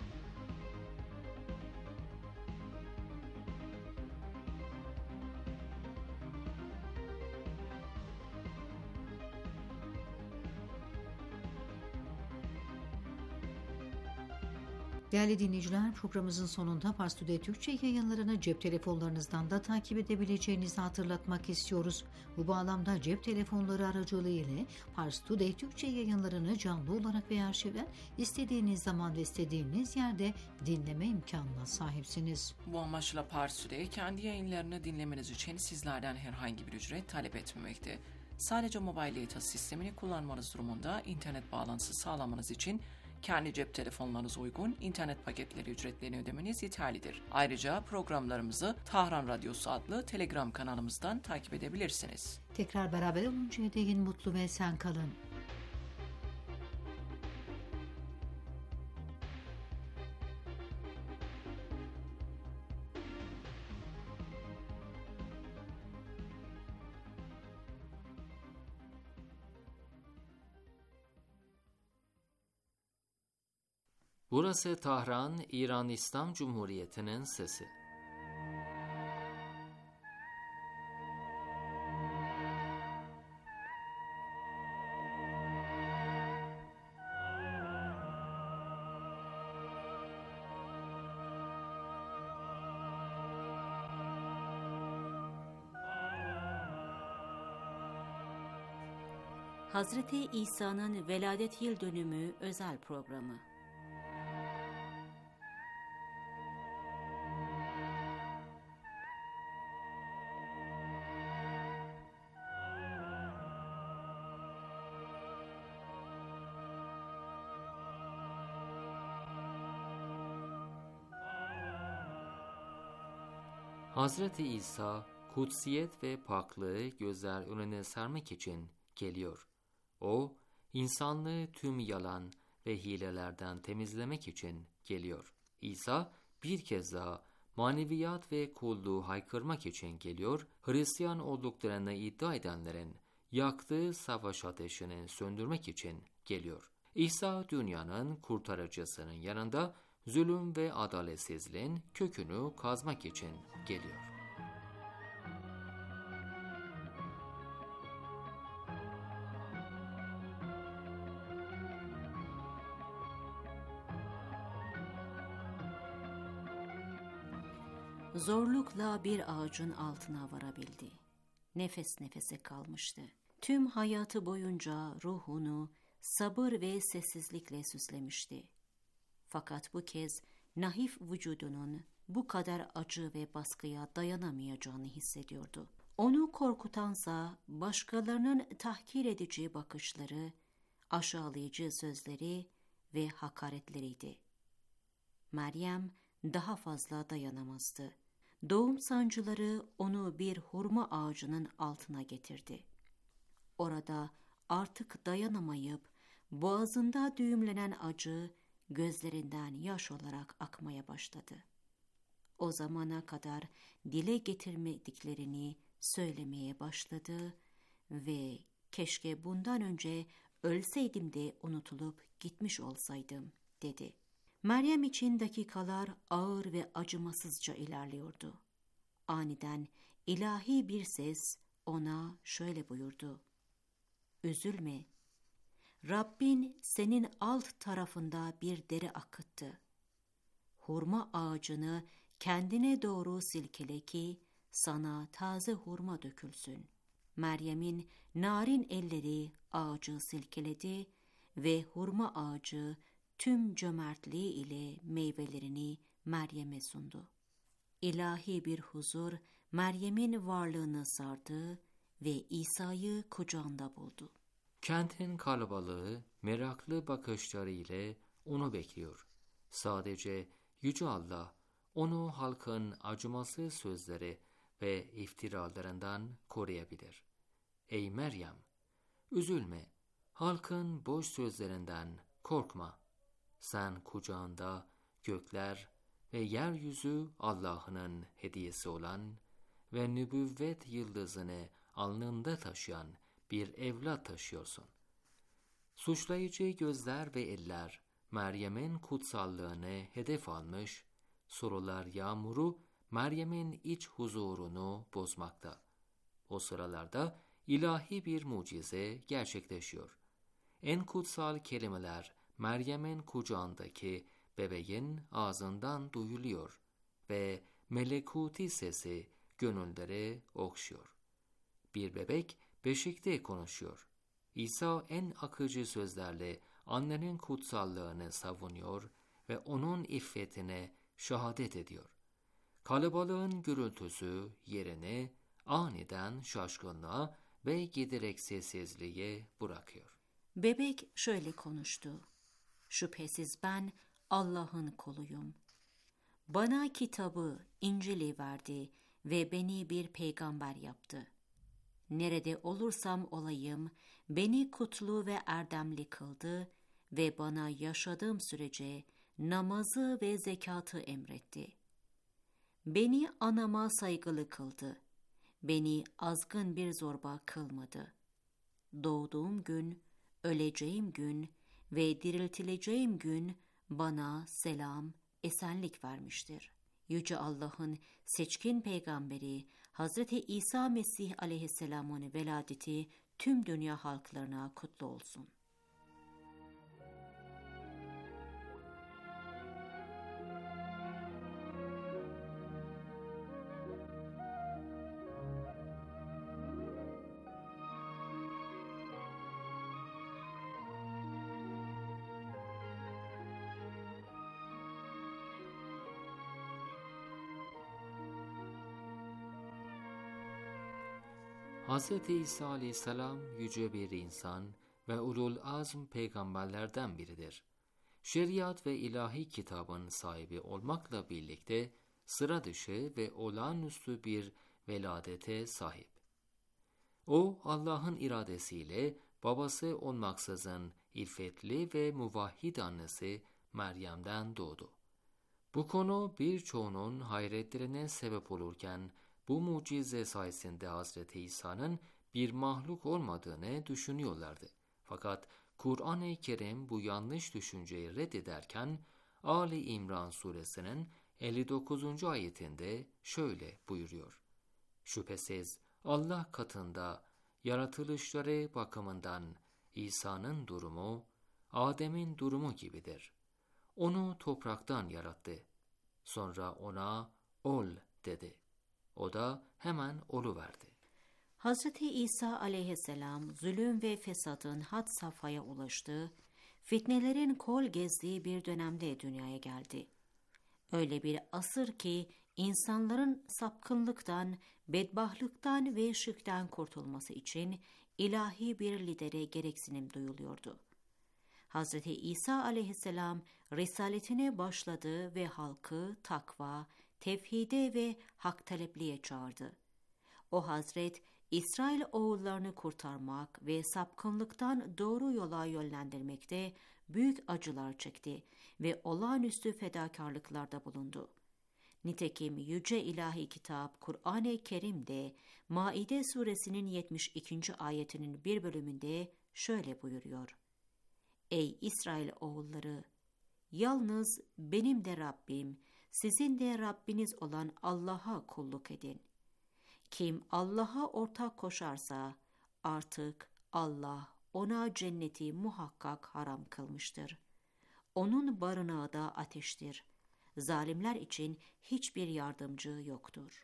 Değerli dinleyiciler, programımızın sonunda Pars Today Türkçe yayınlarını cep telefonlarınızdan da takip edebileceğinizi hatırlatmak istiyoruz. Bu bağlamda cep telefonları aracılığıyla Pars Today Türkçe yayınlarını canlı olarak veya arşivden istediğiniz zaman ve istediğiniz yerde dinleme imkanına sahipsiniz. Bu amaçla Pars Today kendi yayınlarını dinlemeniz için sizlerden herhangi bir ücret talep etmemekte. Sadece Mobile Data sistemini kullanmanız durumunda internet bağlantısı sağlamanız için kendi cep telefonlarınıza uygun internet paketleri ücretlerini ödemeniz yeterlidir. Ayrıca programlarımızı Tahran Radyosu adlı Telegram kanalımızdan takip edebilirsiniz. Tekrar beraber oluncaya değin mutlu ve esen kalın. Burası Tahran, İran İslam Cumhuriyeti'nin sesi. Hazreti İsa'nın Veladet Yıl Dönümü özel programı. Hazreti İsa, kutsiyet ve paklığı gözler önüne sermek için geliyor. O, insanlığı tüm yalan ve hilelerden temizlemek için geliyor. İsa, bir kez daha maneviyat ve kulluğu haykırmak için geliyor, Hristiyan olduklarını iddia edenlerin yaktığı savaş ateşini söndürmek için geliyor. İsa, dünyanın kurtarıcısının yanında zulüm ve adaletsizliğin kökünü kazmak için geliyor. Zorlukla bir ağacın altına varabildi. Nefes nefese kalmıştı. Tüm hayatı boyunca ruhunu sabır ve sessizlikle süslemişti. Fakat bu kez naif vücudunun bu kadar acı ve baskıya dayanamayacağını hissediyordu. Onu korkutansa başkalarının tahkir edici bakışları, aşağılayıcı sözleri ve hakaretleriydi. Meryem daha fazla dayanamazdı. Doğum sancıları onu bir hurma ağacının altına getirdi. orada artık dayanamayıp boğazında düğümlenen acı gözlerinden yaş olarak akmaya başladı. O zamana kadar dile getirmediklerini söylemeye başladı ve keşke bundan önce ölseydim de unutulup gitmiş olsaydım dedi. Meryem için dakikalar ağır ve acımasızca ilerliyordu. Aniden ilahi bir ses ona şöyle buyurdu: "Üzülme. Rabbin senin alt tarafında bir dere akıttı. Hurma ağacını kendine doğru silkele ki sana taze hurma dökülsün." Meryem'in narin elleri ağacı silkeledi ve hurma ağacı tüm cömertliği ile meyvelerini Meryem'e sundu. İlahi bir huzur Meryem'in varlığını sardı ve İsa'yı kucağında buldu. Kentin kalabalığı meraklı bakışları ile onu bekliyor. Sadece Yüce Allah onu halkın acımasız sözleri ve iftiralarından koruyabilir. Ey Meryem, üzülme, halkın boş sözlerinden korkma. Sen kucağında gökler ve yeryüzü Allah'ın hediyesi olan ve nübüvvet yıldızını alnında taşıyan bir evlat taşıyorsun. Suçlayıcı gözler ve eller Meryem'in kutsallığını hedef almış, sorular yağmuru Meryem'in iç huzurunu bozmakta. O sıralarda ilahi bir mucize gerçekleşiyor. En kutsal kelimeler Meryem'in kucağındaki bebeğin ağzından duyuluyor ve melekuti sesi gönülleri okşuyor. Bir bebek beşikte konuşuyor. İsa en akıcı sözlerle annenin kutsallığını savunuyor ve onun iffetine şehadet ediyor. Kalabalığın gürültüsü yerini aniden şaşkınlığa ve giderek sessizliğe bırakıyor. Bebek şöyle konuştu: "Şüphesiz ben Allah'ın kuluyum. Bana kitabı, İncil'i verdi ve beni bir peygamber yaptı. Nerede olursam olayım, beni kutlu ve erdemli kıldı ve bana yaşadığım sürece namazı ve zekatı emretti. Beni anama saygılı kıldı. Beni azgın bir zorba kılmadı. Doğduğum gün, öleceğim gün ve diriltileceğim gün bana selam, esenlik vermiştir." Yüce Allah'ın seçkin peygamberi Hazreti İsa Mesih aleyhisselamın veladeti tüm dünya halklarına kutlu olsun. Hz. İsa aleyhisselam yüce bir insan ve ulul azm peygamberlerden biridir. Şeriat ve ilahi kitabın sahibi olmakla birlikte sıra dışı ve olağanüstü bir veladete sahip. O Allah'ın iradesiyle babası olmaksızın iffetli ve muvahhid annesi Meryem'den doğdu. Bu konu birçoğunun hayretlerine sebep olurken bu mucize sayesinde Hazreti İsa'nın bir mahluk olmadığını düşünüyorlardı. Fakat Kur'an-ı Kerim bu yanlış düşünceyi reddederken Ali İmran suresinin 59. ayetinde şöyle buyuruyor: "Şüphesiz Allah katında yaratılışları bakımından İsa'nın durumu Adem'in durumu gibidir. Onu topraktan yarattı. Sonra ona ol dedi. O da hemen oluverdi." Hazreti İsa aleyhisselam zulüm ve fesatın had safhaya ulaştığı, fitnelerin kol gezdiği bir dönemde dünyaya geldi. Öyle bir asır ki insanların sapkınlıktan, bedbahtlıktan ve şirkten kurtulması için ilahi bir lidere gereksinim duyuluyordu. Hazreti İsa aleyhisselam risaletine başladı ve halkı takva, tevhide ve hak talepliğe çağırdı. O Hazret İsrail oğullarını kurtarmak ve sapkınlıktan doğru yola yönlendirmekte büyük acılar çekti ve olağanüstü fedakarlıklarda bulundu. Nitekim Yüce İlahi Kitap Kur'an-ı Kerim'de Maide suresinin 72. ayetinin bir bölümünde şöyle buyuruyor: Ey İsrail oğulları! Yalnız benim de Rabbim, sizin de Rabbiniz olan Allah'a kulluk edin. Kim Allah'a ortak koşarsa artık Allah ona cenneti muhakkak haram kılmıştır. Onun barınağı da ateştir. Zalimler için hiçbir yardımcı yoktur.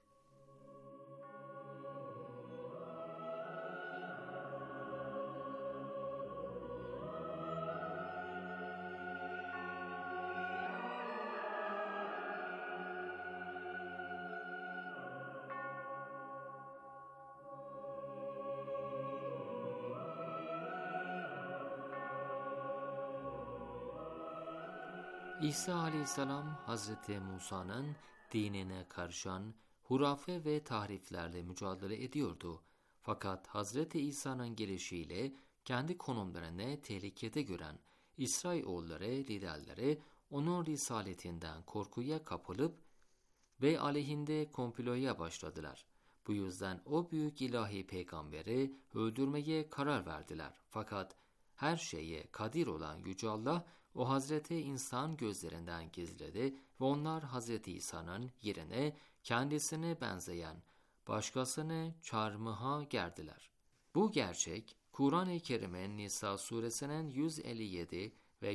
İsa aleyhisselam Hazreti Musa'nın dinine karışan hurafe ve tahriflerle mücadele ediyordu. Fakat Hazreti İsa'nın gelişiyle kendi konumlarını tehlikede gören İsrailoğulları liderleri onun risaletinden korkuya kapılıp ve aleyhinde komploya başladılar. Bu yüzden o büyük ilahi peygamberi öldürmeye karar verdiler. Fakat her şeye kadir olan Yüce Allah o Hazreti İsa'nın gözlerinden gizledi ve onlar Hazreti İsa'nın yerine kendisine benzeyen başkasını çarmıha gerdiler. Bu gerçek Kur'an-ı Kerim'in Nisa suresinin 157 ve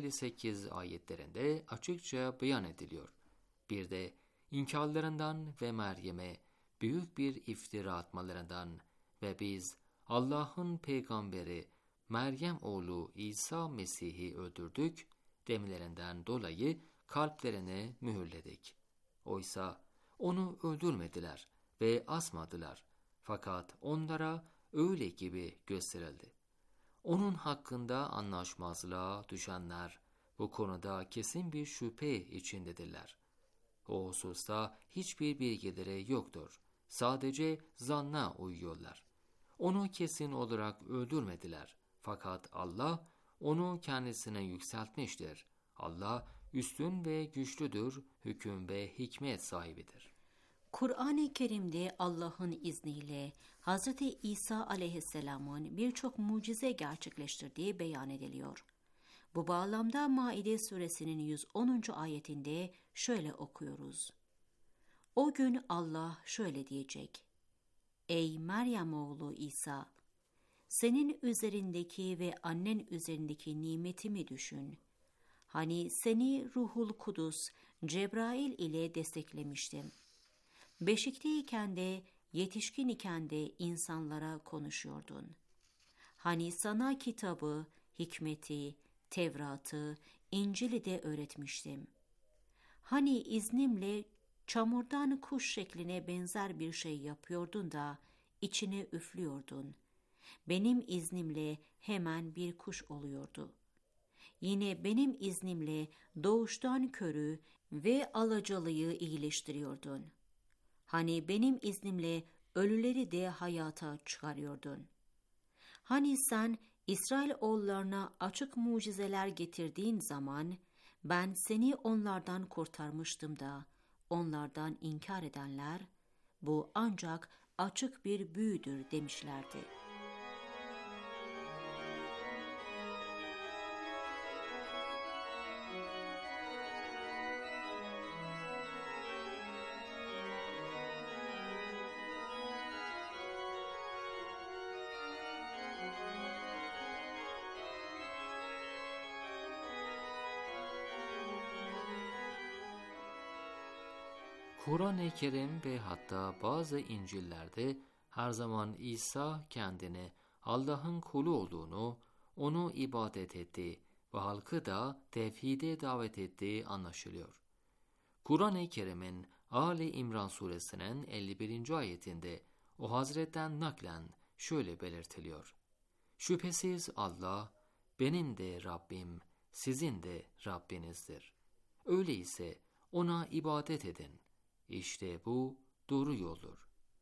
158 ayetlerinde açıkça beyan ediliyor. Bir de inkarlarından ve Meryem'e büyük bir iftira atmalarından ve biz Allah'ın peygamberi Meryem oğlu İsa Mesih'i öldürdük demelerinden dolayı kalplerini mühürledik. Oysa onu öldürmediler ve asmadılar. Fakat onlara öyle gibi gösterildi. Onun hakkında anlaşmazlığa düşenler bu konuda kesin bir şüphe içindedirler. O hususta hiçbir bilgileri yoktur. Sadece zanna uyuyorlar. Onu kesin olarak öldürmediler. Fakat Allah onu kendisine yükseltmiştir. Allah üstün ve güçlüdür, hüküm ve hikmet sahibidir. Kur'an-ı Kerim'de Allah'ın izniyle Hz. İsa aleyhisselamın birçok mucize gerçekleştirdiği beyan ediliyor. Bu bağlamda Maide suresinin 110. ayetinde şöyle okuyoruz. O gün Allah şöyle diyecek: Ey Meryem oğlu İsa! Senin üzerindeki ve annen üzerindeki nimetimi düşün. Hani seni Ruhul Kudüs, Cebrail ile desteklemiştim. Beşikteyken de, yetişkin iken de insanlara konuşuyordun. Hani sana kitabı, hikmeti, Tevrat'ı, İncil'i de öğretmiştim. Hani iznimle çamurdan kuş şekline benzer bir şey yapıyordun da içine üflüyordun. Benim iznimle hemen bir kuş oluyordu. Yine benim iznimle doğuştan körü ve alacalıyı iyileştiriyordun. Hani benim iznimle ölüleri de hayata çıkarıyordun. Hani sen İsrailoğullarına açık mucizeler getirdiğin zaman ben seni onlardan kurtarmıştım da onlardan inkar edenler bu ancak açık bir büyüdür demişlerdi. Kur'an-ı Kerim ve hatta bazı İncil'lerde her zaman İsa kendini Allah'ın kulu olduğunu, onu ibadet ettiği ve halkı da tevhide davet ettiği anlaşılıyor. Kur'an-ı Kerim'in Ali İmran suresinin 51. ayetinde o Hazretten naklen şöyle belirtiliyor. Şüphesiz Allah benim de Rabbim, sizin de Rabbinizdir. Öyleyse ona ibadet edin. İşte bu doğru yoldur.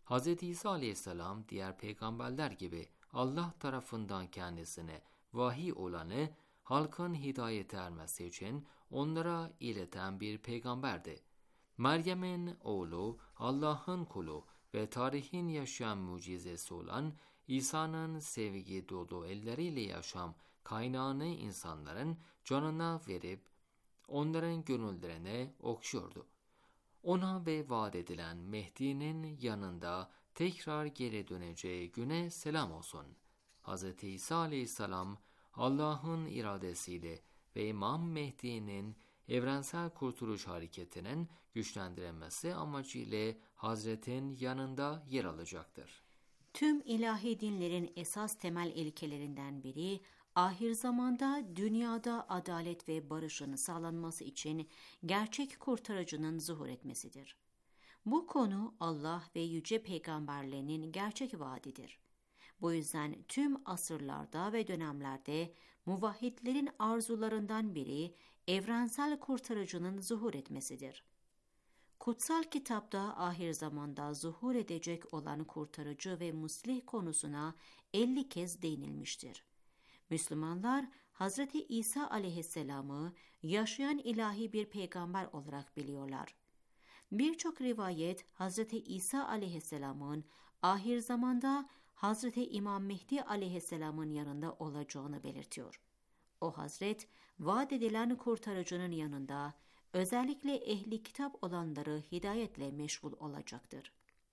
Hz. İsa aleyhisselam diğer peygamberler gibi Allah tarafından kendisine vahiy olanı halkın hidayete ermesi için onlara ileten bir peygamberdi. Meryem'in oğlu, Allah'ın kulu ve tarihin yaşayan mucizesi olan İsa'nın sevgi dolu elleriyle yaşam kaynağını insanların canına verip onların gönüllerine okşuyordu. Ona ve vaat edilen Mehdi'nin yanında tekrar geri döneceği güne selam olsun. Hz. İsa aleyhisselam Allah'ın iradesiyle ve İmam Mehdi'nin evrensel kurtuluş hareketinin güçlendirilmesi amacıyla Hazret'in yanında yer alacaktır. Tüm ilahi dinlerin esas temel ilkelerinden biri, ahir zamanda dünyada adalet ve barışın sağlanması için gerçek kurtarıcının zuhur etmesidir. Bu konu Allah ve yüce peygamberlerinin gerçek vaadidir. Bu yüzden tüm asırlarda ve dönemlerde muvahhidlerin arzularından biri evrensel kurtarıcının zuhur etmesidir. Kutsal kitapta ahir zamanda zuhur edecek olan kurtarıcı ve muslih konusuna 50 kez değinilmiştir. Müslümanlar Hz. İsa aleyhisselamı yaşayan ilahi bir peygamber olarak biliyorlar. Birçok rivayet Hz. İsa aleyhisselamın ahir zamanda Hz. İmam Mehdi aleyhisselamın yanında olacağını belirtiyor. O Hazret, vaat edilen kurtarıcının yanında özellikle ehli kitap olanları hidayetle meşgul olacaktır.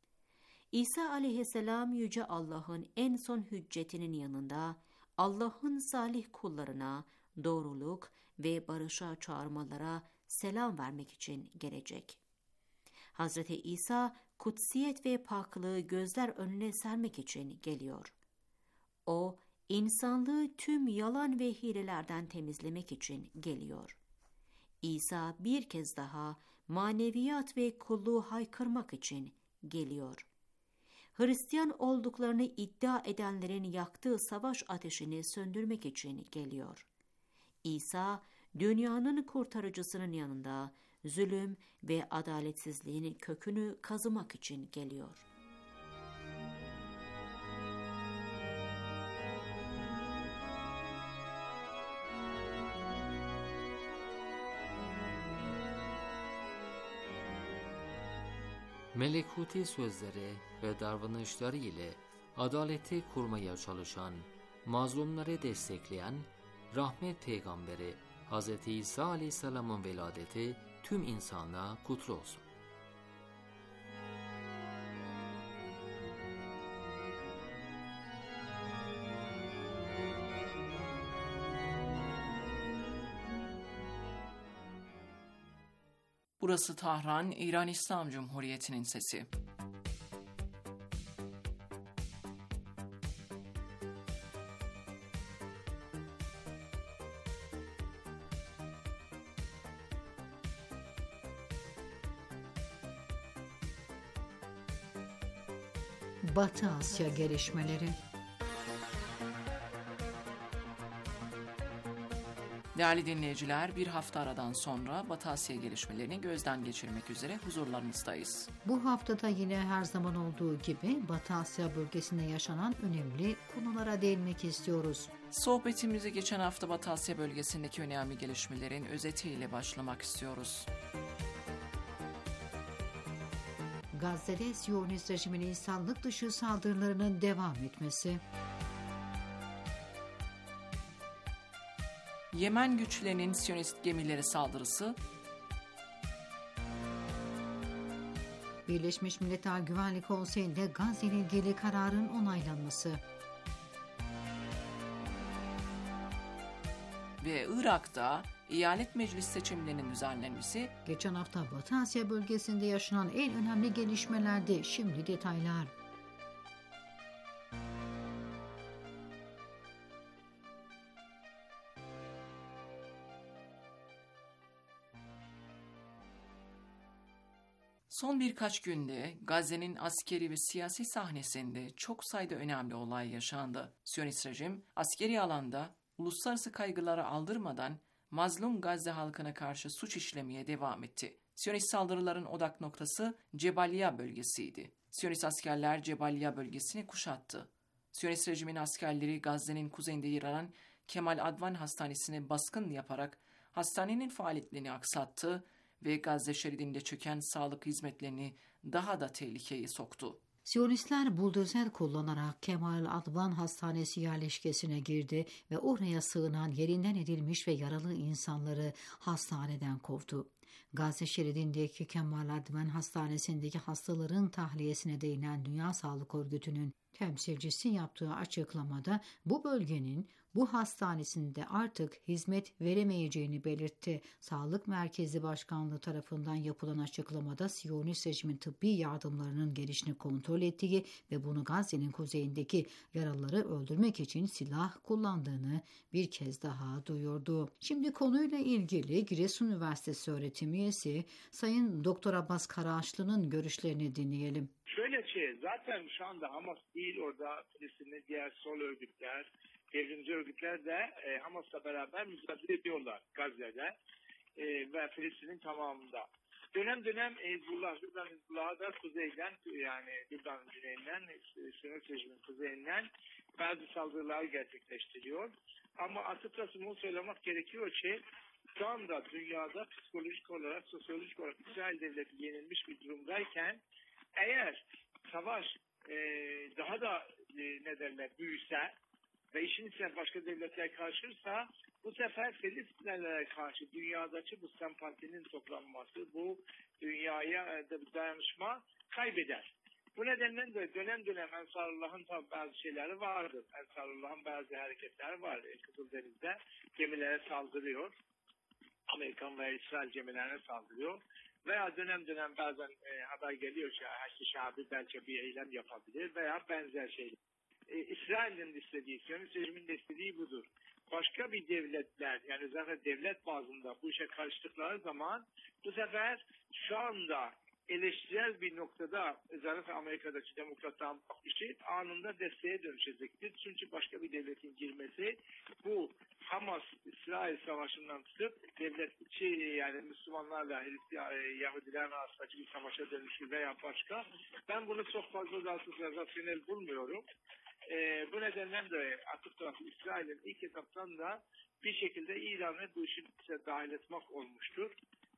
İsa aleyhisselam Yüce Allah'ın en son hüccetinin yanında Allah'ın salih kullarına doğruluk ve barışa çağırmalara selam vermek için gelecek. Hz. İsa kutsiyet ve paklığı gözler önüne sermek için geliyor. O, insanlığı tüm yalan ve hilelerden temizlemek için geliyor. İsa bir kez daha maneviyat ve kulluğu haykırmak için geliyor. Hristiyan olduklarını iddia edenlerin yaktığı savaş ateşini söndürmek için geliyor. İsa, dünyanın kurtarıcısının yanında zulüm ve adaletsizliğin kökünü kazımak için geliyor. Melekuti sözleri ve davranışları ile adaleti kurmaya çalışan, mazlumları destekleyen rahmet peygamberi Hz. İsa aleyhisselamın veladeti tüm insanlığa kutlu olsun. Burası Tahran, İran İslam Cumhuriyeti'nin sesi. Batı Asya gelişmeleri. Değerli dinleyiciler, bir hafta aradan sonra Batı Asya gelişmelerini gözden geçirmek üzere huzurlarınızdayız. Bu haftada yine her zaman olduğu gibi Batı Asya bölgesinde yaşanan önemli konulara değinmek istiyoruz. Sohbetimize geçen hafta Batı Asya bölgesindeki önemli gelişmelerin özetiyle başlamak istiyoruz. Gazze'de Siyonist rejimin insanlık dışı saldırılarının devam etmesi. Yemen güçlerinin Siyonist gemileri saldırısı, Birleşmiş Milletler Güvenlik Konseyi'nde Gazze ile ilgili kararın onaylanması ve Irak'ta eyalet meclis seçimlerinin düzenlenmesi. Geçen hafta Batı Asya bölgesinde yaşanan en önemli gelişmelerdi. Şimdi detaylar. Son birkaç günde Gazze'nin askeri ve siyasi sahnesinde çok sayıda önemli olay yaşandı. Siyonist rejim askeri alanda uluslararası kaygıları aldırmadan mazlum Gazze halkına karşı suç işlemeye devam etti. Siyonist saldırıların odak noktası Cebaliya bölgesiydi. Siyonist askerler Cebaliya bölgesini kuşattı. Siyonist rejimin askerleri Gazze'nin kuzeyinde yer alan Kemal Advan Hastanesi'ne baskın yaparak hastanenin faaliyetlerini aksattı ve Gazze şeridinde çöken sağlık hizmetlerini daha da tehlikeye soktu. Siyonistler buldozer kullanarak Kemal Advan Hastanesi yerleşkesine girdi ve oraya sığınan yerinden edilmiş ve yaralı insanları hastaneden kovdu. Gazze şeridindeki Kemal Advan Hastanesi'ndeki hastaların tahliyesine değinen Dünya Sağlık Örgütü'nün temsilcisi yaptığı açıklamada bu bölgenin bu hastanesinde artık hizmet veremeyeceğini belirtti. Sağlık Merkezi Başkanlığı tarafından yapılan açıklamada Siyonist rejimin tıbbi yardımlarının gelişini kontrol ettiği ve bunu Gazze'nin kuzeyindeki yaralıları öldürmek için silah kullandığını bir kez daha duyurdu. Şimdi konuyla ilgili Giresun Üniversitesi öğretim üyesi Sayın Doktor Abbas Karaağaçlı'nın görüşlerini dinleyelim. Şöyle ki zaten şu anda Hamas değil, orada Filistin'de diğer sol örgütler, devrimci örgütler de Hamas'la beraber mücadele ediyorlar Gazze'de ve Filistin'in tamamında. Dönem dönem Hizbullah'a da kuzeyden, yani Lübnan'ın güneyinden, Siyonist rejimin kuzeyinden bazı saldırılar gerçekleştiriyor. Ama açıkçası bunu söylemek gerekiyor ki şu anda dünyada psikolojik olarak, sosyolojik olarak İsrail devleti yenilmiş bir durumdayken eğer savaş daha da büyüse ve işin içine başka devletler karışırsa bu sefer Filistinlilere karşı dünyadaki bu sempatinin toplanması, bu dünyaya da bir dayanışma kaybeder. Bu nedenle de dönem dönem Ensarullah'ın bazı şeyleri vardır. Ensarullah'ın bazı hareketleri var. Kızıldeniz'de gemilere saldırıyor. Amerikan ve İsrail gemilerine saldırıyor. Veya dönem dönem bazen haber geliyor ki Haçlı Şabi belki bir eylem yapabilir veya benzer şeyler. İsrail'in istediği, Siyonist rejimin de istediği budur. Başka bir devletler, yani özellikle devlet bazında bu işe karıştıkları zaman bu sefer şu anda eleştirel bir noktada özellikle Amerika'daki demokratların bakışı anında desteğe dönüşecektir. Çünkü başka bir devletin girmesi bu Hamas-İsrail savaşından tutup devlet içi, yani Müslümanlarla Yahudilerin arasındaki bir savaşa dönüşür veya başka. Ben bunu çok fazla rasyonel bulmuyorum. Bu nedenle de açıkçası İsrail'in ilk etaptan da bir şekilde İran'ı bu işin içine dahil etmek olmuştur.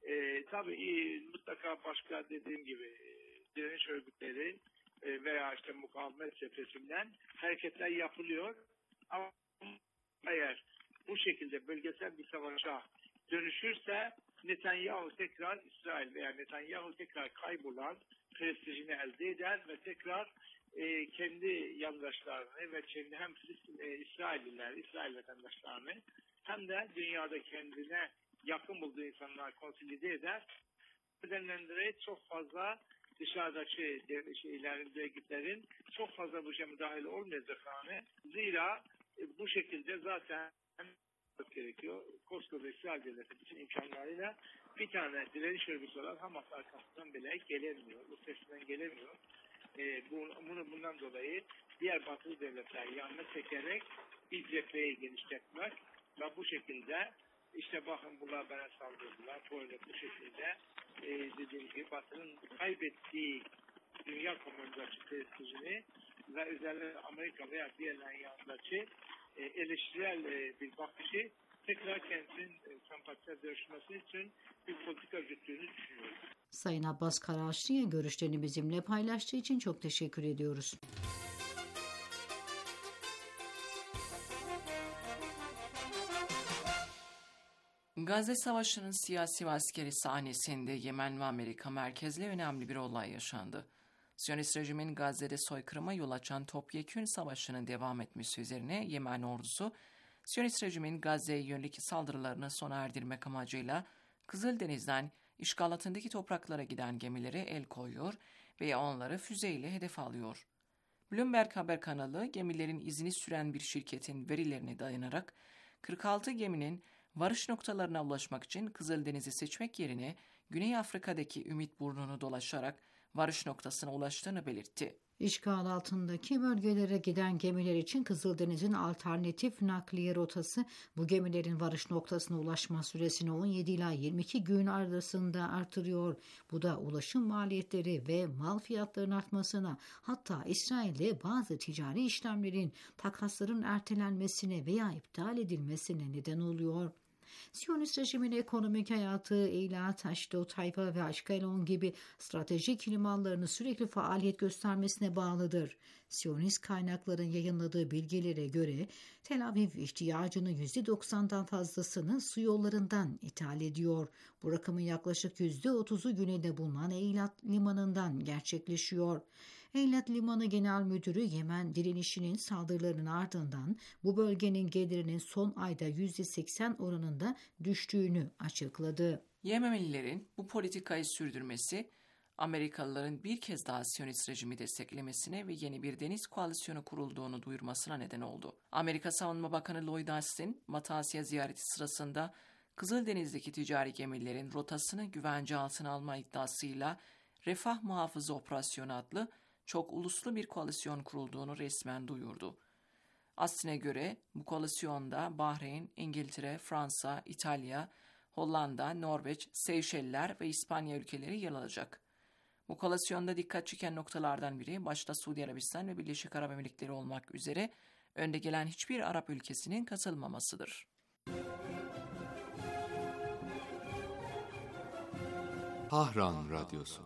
Tabii mutlaka başka dediğim gibi direniş örgütleri veya işte mukavemet cephesinden hareketler yapılıyor. Ama eğer bu şekilde bölgesel bir savaşa dönüşürse Netanyahu tekrar İsrail veya Netanyahu tekrar kaybolan prestijini elde eder ve tekrar kendi yandaşlarını ve kendi hem İsrail vatandaşlarını hem de dünyada kendine yakın bulduğu insanlar konsolide eder. Bu nedenle çok fazla dışarıdaki örgütlerin çok fazla bu işe müdahale olmayacaklarını, zira bu şekilde zaten gerekiyor. Koskoca İsrail devleti bütün imkanlarıyla bir tane direniş örgütü olan Hamas arkasından bile gelemiyor. Üstesinden gelemiyor. Bundan dolayı diğer batılı devletler yanına çekerek bir cepheyi genişletmek ve bu şekilde işte bakın bunlar bana saldırdılar. Böyle bu şekilde dediğim gibi Batı'nın kaybettiği dünya komünitesi prestijini ve özellikle Amerika veya diğerlerin yanındaki eleştirel bir bakışı tekrar kendisinin sempatisine dönüşmesi için bir politika güttüğünü düşünüyorum. Sayın Abbas Karaağaçlı'ya görüşlerini bizimle paylaştığı için çok teşekkür ediyoruz. Gazze Savaşı'nın siyasi ve askeri sahnesinde Yemen ve Amerika merkezli önemli bir olay yaşandı. Siyonist rejimin Gazze'de soykırıma yol açan topyekün savaşının devam etmesi üzerine Yemen ordusu, Siyonist rejimin Gazze'ye yönelik saldırılarını sona erdirmek amacıyla Kızıldeniz'den işgal altındaki topraklara giden gemilere el koyuyor veya onları füzeyle hedef alıyor. Bloomberg haber kanalı gemilerin izini süren bir şirketin verilerine dayanarak 46 geminin varış noktalarına ulaşmak için Kızıldeniz'i seçmek yerine Güney Afrika'daki Ümit Burnu'nu dolaşarak varış noktasına ulaştığını belirtti. İşgal altındaki bölgelere giden gemiler için Kızıldeniz'in alternatif nakliye rotası bu gemilerin varış noktasına ulaşma süresini 17 ila 22 gün arasında artırıyor. Bu da ulaşım maliyetleri ve mal fiyatlarının artmasına, hatta İsrail'de bazı ticari işlemlerin, takasların ertelenmesine veya iptal edilmesine neden oluyor. Siyonist rejimin ekonomik hayatı Eilat, Ashdod, Hayfa ve Ashkelon gibi stratejik limanlarını sürekli faaliyet göstermesine bağlıdır. Siyonist kaynakların yayınladığı bilgilere göre Tel Aviv ihtiyacının %90'dan fazlasını su yollarından ithal ediyor. Bu rakamın yaklaşık %30'u güneyde bulunan Eilat limanından gerçekleşiyor. Eilat Limanı Genel Müdürü Yemen direnişinin saldırılarının ardından bu bölgenin gelirinin son ayda %80 oranında düştüğünü açıkladı. Yemenlilerin bu politikayı sürdürmesi, Amerikalıların bir kez daha Siyonist rejimi desteklemesine ve yeni bir deniz koalisyonu kurulduğunu duyurmasına neden oldu. Amerika Savunma Bakanı Lloyd Austin, Batı Asya ziyareti sırasında Kızıldeniz'deki ticari gemilerin rotasını güvence altına alma iddiasıyla Refah Muhafızı Operasyonu adlı çok uluslu bir koalisyon kurulduğunu resmen duyurdu. Austin'e göre bu koalisyonda Bahreyn, İngiltere, Fransa, İtalya, Hollanda, Norveç, Seyşeller ve İspanya ülkeleri yer alacak. Bu koalisyonda dikkat çeken noktalardan biri başta Suudi Arabistan ve Birleşik Arap Emirlikleri olmak üzere önde gelen hiçbir Arap ülkesinin katılmamasıdır. Tahran Radyosu.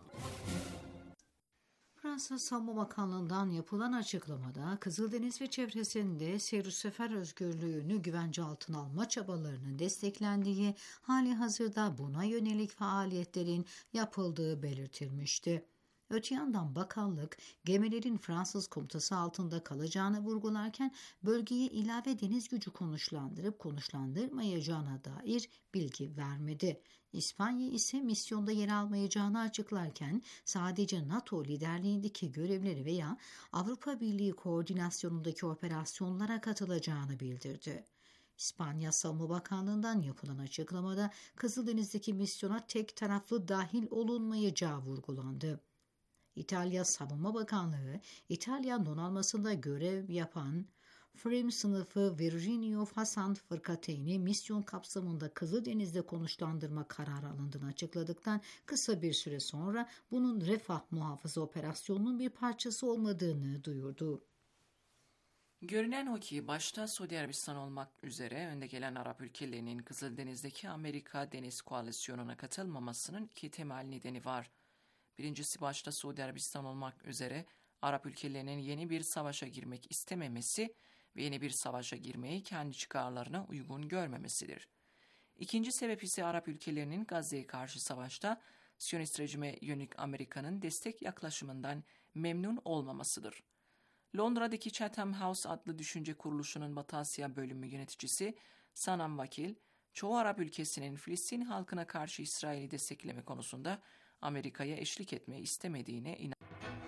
Fransa Savunma Bakanlığı'ndan yapılan açıklamada Kızıldeniz ve çevresinde seyir sefer özgürlüğünü güvence altına alma çabalarının desteklendiği, hali hazırda buna yönelik faaliyetlerin yapıldığı belirtilmişti. Öte yandan bakanlık gemilerin Fransız komutası altında kalacağını vurgularken bölgeye ilave deniz gücü konuşlandırıp konuşlandırmayacağına dair bilgi vermedi. İspanya ise misyonda yer almayacağını açıklarken sadece NATO liderliğindeki görevleri veya Avrupa Birliği koordinasyonundaki operasyonlara katılacağını bildirdi. İspanya Savunma Bakanlığı'ndan yapılan açıklamada Kızıldeniz'deki misyona tek taraflı dahil olunmayacağı vurgulandı. İtalya Savunma Bakanlığı, İtalyan donanmasında görev yapan Frame sınıfı Virginio Fasant fırkateyni misyon kapsamında Kızıldeniz'de konuşlandırma kararı alındığını açıkladıktan kısa bir süre sonra bunun Refah Muhafızı Operasyonu'nun bir parçası olmadığını duyurdu. Görünen o ki başta Suudi Arabistan olmak üzere önde gelen Arap ülkelerinin Kızıldeniz'deki Amerika Deniz Koalisyonu'na katılmamasının iki temel nedeni var. Birincisi başta Suudi Arabistan olmak üzere Arap ülkelerinin yeni bir savaşa girmek istememesi ve yeni bir savaşa girmeyi kendi çıkarlarına uygun görmemesidir. İkinci sebep ise Arap ülkelerinin Gazze'ye karşı savaşta Siyonist rejime yönelik Amerika'nın destek yaklaşımından memnun olmamasıdır. Londra'daki Chatham House adlı düşünce kuruluşunun Batı Asya bölümü yöneticisi Sanam Vakil, çoğu Arap ülkesinin Filistin halkına karşı İsrail'i destekleme konusunda Amerika'ya eşlik etmeyi istemediğine inanıyor.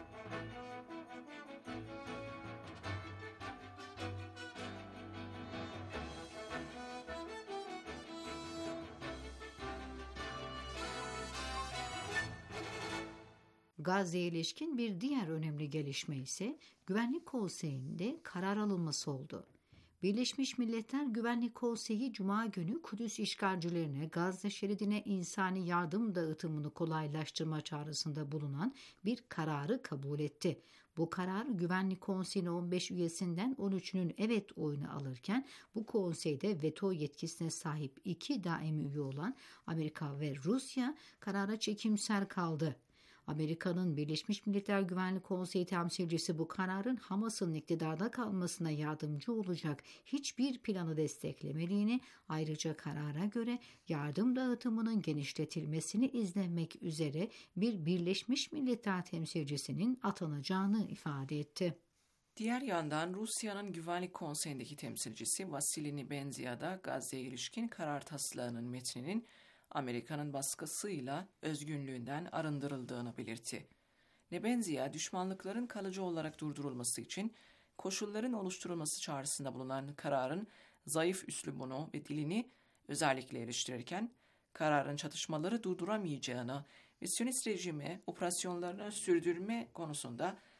Gazze'ye ilişkin bir diğer önemli gelişme ise Güvenlik Konseyi'nde karar alınması oldu. Birleşmiş Milletler Güvenlik Konseyi Cuma günü Kudüs işgalcilerine Gazze şeridine insani yardım dağıtımını kolaylaştırma çağrısında bulunan bir kararı kabul etti. Bu karar Güvenlik Konseyi'nin 15 üyesinden 13'ünün evet oyunu alırken bu konseyde veto yetkisine sahip 2 daimi üye olan Amerika ve Rusya karara çekimser kaldı. Amerika'nın Birleşmiş Milletler Güvenlik Konseyi temsilcisi bu kararın Hamas'ın iktidarda kalmasına yardımcı olacak hiçbir planı desteklemediğini, ayrıca karara göre yardım dağıtımının genişletilmesini izlemek üzere bir Birleşmiş Milletler temsilcisinin atanacağını ifade etti. Diğer yandan Rusya'nın Güvenlik Konseyi'ndeki temsilcisi Vasily Nebenzia da Gazze'ye ilişkin karar taslağının metninin Amerika'nın baskısıyla özgünlüğünden arındırıldığını belirtti. Nebenzia, düşmanlıkların kalıcı olarak durdurulması için koşulların oluşturulması çağrısında bulunan kararın zayıf üslubunu ve dilini özellikle eleştirirken, kararın çatışmaları durduramayacağını ve Siyonist rejime operasyonlarını sürdürme konusunda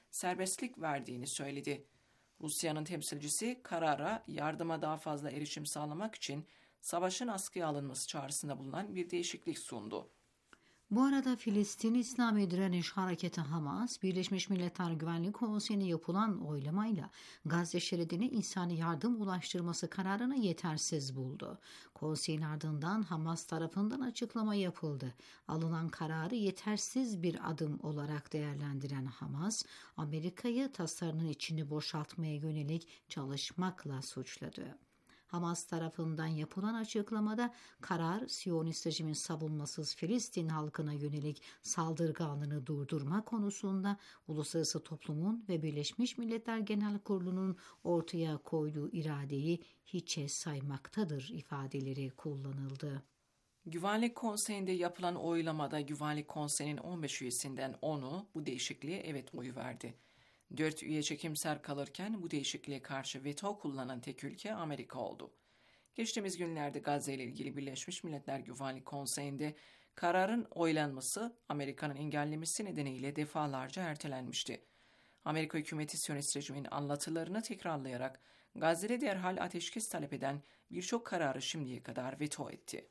serbestlik verdiğini söyledi. Rusya'nın temsilcisi karara yardıma daha fazla erişim sağlamak için savaşın askıya alınması çağrısında bulunan bir değişiklik sundu. Bu arada Filistin İslami Direniş Hareketi Hamas, Birleşmiş Milletler Güvenlik Konseyi'ne yapılan oylamayla Gazze şeridine insani yardım ulaştırması kararını yetersiz buldu. Konseyin ardından Hamas tarafından açıklama yapıldı. Alınan kararı yetersiz bir adım olarak değerlendiren Hamas, Amerika'yı tasarının içini boşaltmaya yönelik çalışmakla suçladı. Hamas tarafından yapılan açıklamada karar, Siyonist rejimin savunmasız Filistin halkına yönelik saldırganlığını durdurma konusunda uluslararası toplumun ve Birleşmiş Milletler Genel Kurulu'nun ortaya koyduğu iradeyi hiçe saymaktadır ifadeleri kullanıldı. Güvenlik Konseyi'nde yapılan oylamada Güvenlik Konseyi'nin 15 üyesinden 10'u bu değişikliğe evet oyu verdi. 4 üye çekimser kalırken bu değişikliğe karşı veto kullanan tek ülke Amerika oldu. Geçtiğimiz günlerde Gazze ile ilgili Birleşmiş Milletler Güvenlik Konseyi'nde kararın oylanması Amerika'nın engellemesi nedeniyle defalarca ertelenmişti. Amerika hükümeti Siyonist rejimin anlatılarını tekrarlayarak Gazze'de derhal ateşkes talep eden birçok kararı şimdiye kadar veto etti.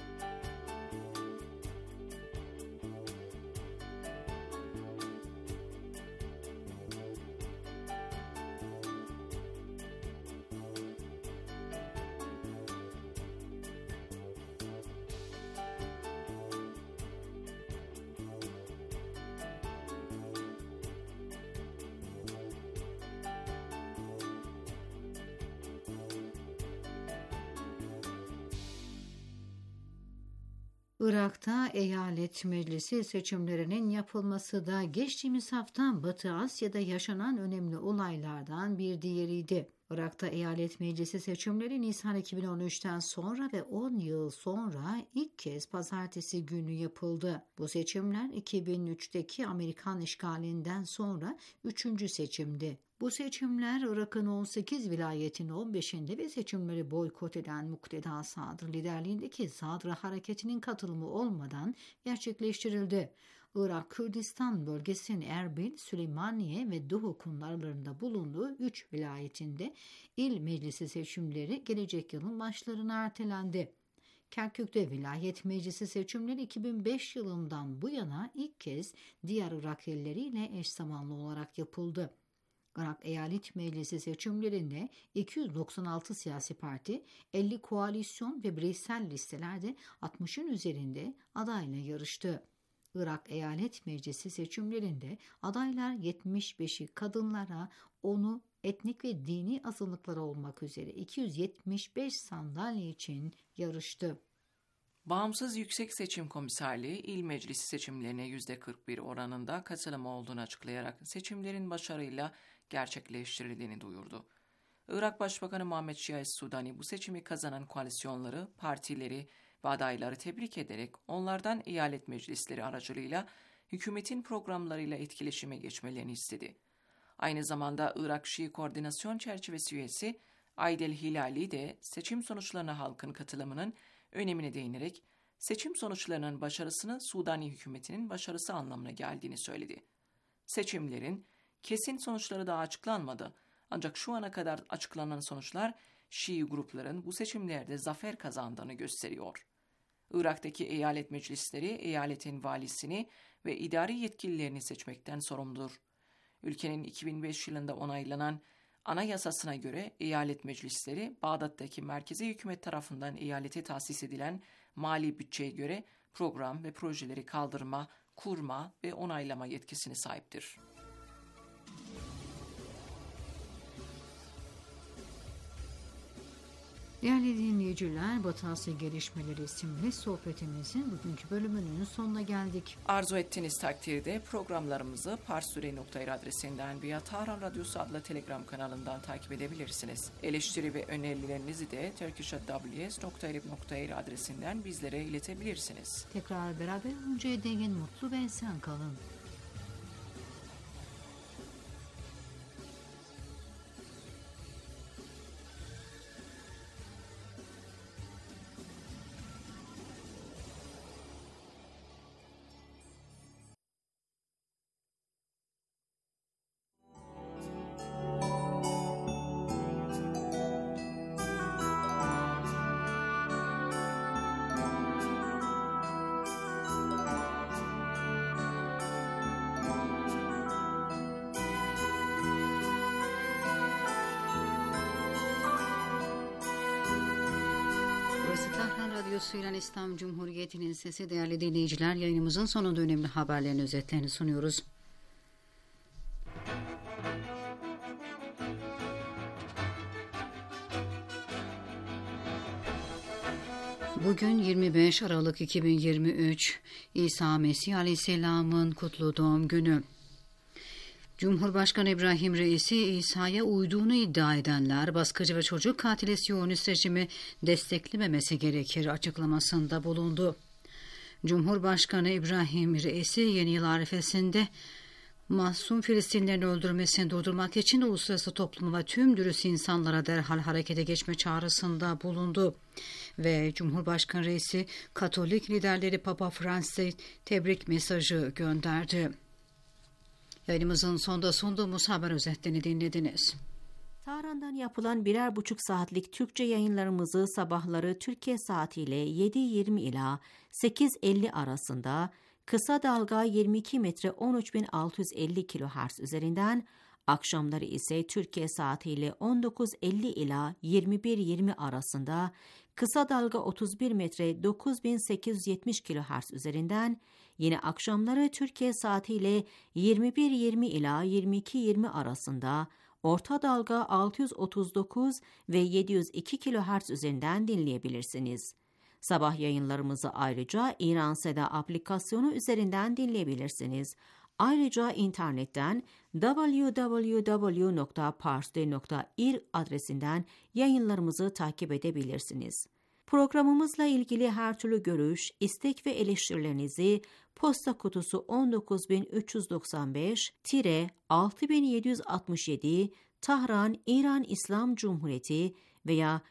Irak'ta eyalet meclisi seçimlerinin yapılması da geçtiğimiz hafta Batı Asya'da yaşanan önemli olaylardan bir diğeriydi. Irak'ta eyalet meclisi seçimleri Nisan 2013'ten sonra ve 10 yıl sonra ilk kez pazartesi günü yapıldı. Bu seçimler 2003'teki Amerikan işgalinden sonra 3. seçimdi. Bu seçimler Irak'ın 18 vilayetin 15'inde ve seçimleri boykot eden Mukteda Sadr liderliğindeki Sadr hareketinin katılımı olmadan gerçekleştirildi. Irak Kürdistan bölgesinin Erbil, Süleymaniye ve Duhok'un aralarında bulunduğu 3 vilayetinde il meclisi seçimleri gelecek yılın başlarına ertelendi. Kerkük'te vilayet meclisi seçimleri 2005 yılından bu yana ilk kez diğer Irak illeriyle eş zamanlı olarak yapıldı. Irak Eyalet Meclisi seçimlerinde 296 siyasi parti, 50 koalisyon ve bireysel listelerde 60'ın üzerinde adayla yarıştı. Irak Eyalet Meclisi seçimlerinde adaylar 75'i kadınlara, 10'u etnik ve dini azınlıklara olmak üzere 275 sandalye için yarıştı. Bağımsız Yüksek Seçim Komiserliği il meclisi seçimlerine %41 oranında katılım olduğunu açıklayarak seçimlerin başarıyla gerçekleştirildiğini duyurdu. Irak Başbakanı Muhammed Şia Sudani bu seçimi kazanan koalisyonları, partileri ve adayları tebrik ederek onlardan eyalet meclisleri aracılığıyla hükümetin programlarıyla etkileşime geçmelerini istedi. Aynı zamanda Irak Şii Koordinasyon Çerçevesi üyesi Aydel Hilali de seçim sonuçlarına halkın katılımının önemine değinerek seçim sonuçlarının başarısını Sudani hükümetinin başarısı anlamına geldiğini söyledi. Seçimlerin kesin sonuçları daha açıklanmadı ancak şu ana kadar açıklanan sonuçlar Şii grupların bu seçimlerde zafer kazandığını gösteriyor. Irak'taki eyalet meclisleri eyaletin valisini ve idari yetkililerini seçmekten sorumludur. Ülkenin 2005 yılında onaylanan anayasasına göre eyalet meclisleri Bağdat'taki merkezi hükümet tarafından eyalete tahsis edilen mali bütçeye göre program ve projeleri kaldırma, kurma ve onaylama yetkisine sahiptir. Değerli dinleyiciler, Batı Asya Gelişmeleri isimli sohbetimizin bugünkü bölümünün sonuna geldik. Arzu ettiğiniz takdirde programlarımızı parsure.ir adresinden veya Tahran Radyosu adlı Telegram kanalından takip edebilirsiniz. Eleştiri ve önerilerinizi de turkish@ws.ir adresinden bizlere iletebilirsiniz. Tekrar beraber oluncaya dek mutlu ve esen kalın. Burası Tahran Radyosu İran İslam Cumhuriyeti'nin sesi. Değerli dinleyiciler, yayınımızın sonunda önemli haberlerin özetlerini sunuyoruz. Bugün 25 Aralık 2023, İsa Mesih Aleyhisselam'ın kutlu doğum günü. Cumhurbaşkanı İbrahim Reisi, İsa'ya uyduğunu iddia edenler baskıcı ve çocuk katili Siyonist rejimi desteklememesi gerekir açıklamasında bulundu. Cumhurbaşkanı İbrahim Reisi, yeni yıl arifesinde masum Filistinlerin öldürmesini durdurmak için uluslararası topluma ve tüm dürüst insanlara derhal harekete geçme çağrısında bulundu. Ve Cumhurbaşkanı Reisi, Katolik liderleri Papa Francis'e tebrik mesajı gönderdi. Yayınımızın sonunda sunduğumuz haber özetlerini dinlediniz. Tahran'dan yapılan 1,5 saatlik Türkçe yayınlarımızı sabahları Türkiye saatiyle 7:20 ila 8:50 arasında kısa dalga 22 metre 13.650 kHz üzerinden, akşamları ise Türkiye saatiyle 19:50 ila 21:20 arasında kısa dalga 31 metre 9870 kHz üzerinden, yine akşamları Türkiye saatiyle 21:20 ila 22:20 arasında orta dalga 639 ve 702 kHz üzerinden dinleyebilirsiniz. Sabah yayınlarımızı ayrıca İran Seda aplikasyonu üzerinden dinleyebilirsiniz. Ayrıca internetten www.parstoday.ir adresinden yayınlarımızı takip edebilirsiniz. Programımızla ilgili her türlü görüş, istek ve eleştirilerinizi posta kutusu 19095-6767 Tahran, İran İslam Cumhuriyeti veya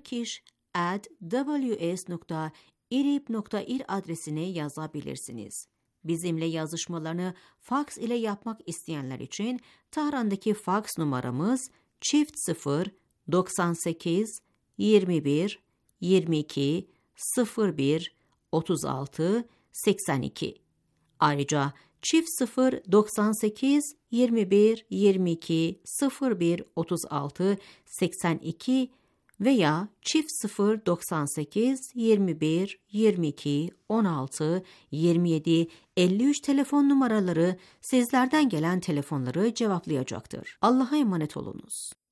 turkish@ws.irib.ir adresine yazabilirsiniz. Bizimle yazışmalarını faks ile yapmak isteyenler için Tahran'daki faks numaramız çift 98 21 22 01 36 82. Ayrıca çift 98 21 22 01 36 82 veya çift 98 21 22 16 27 53 telefon numaraları sizlerden gelen telefonları cevaplayacaktır. Allah'a emanet olunuz.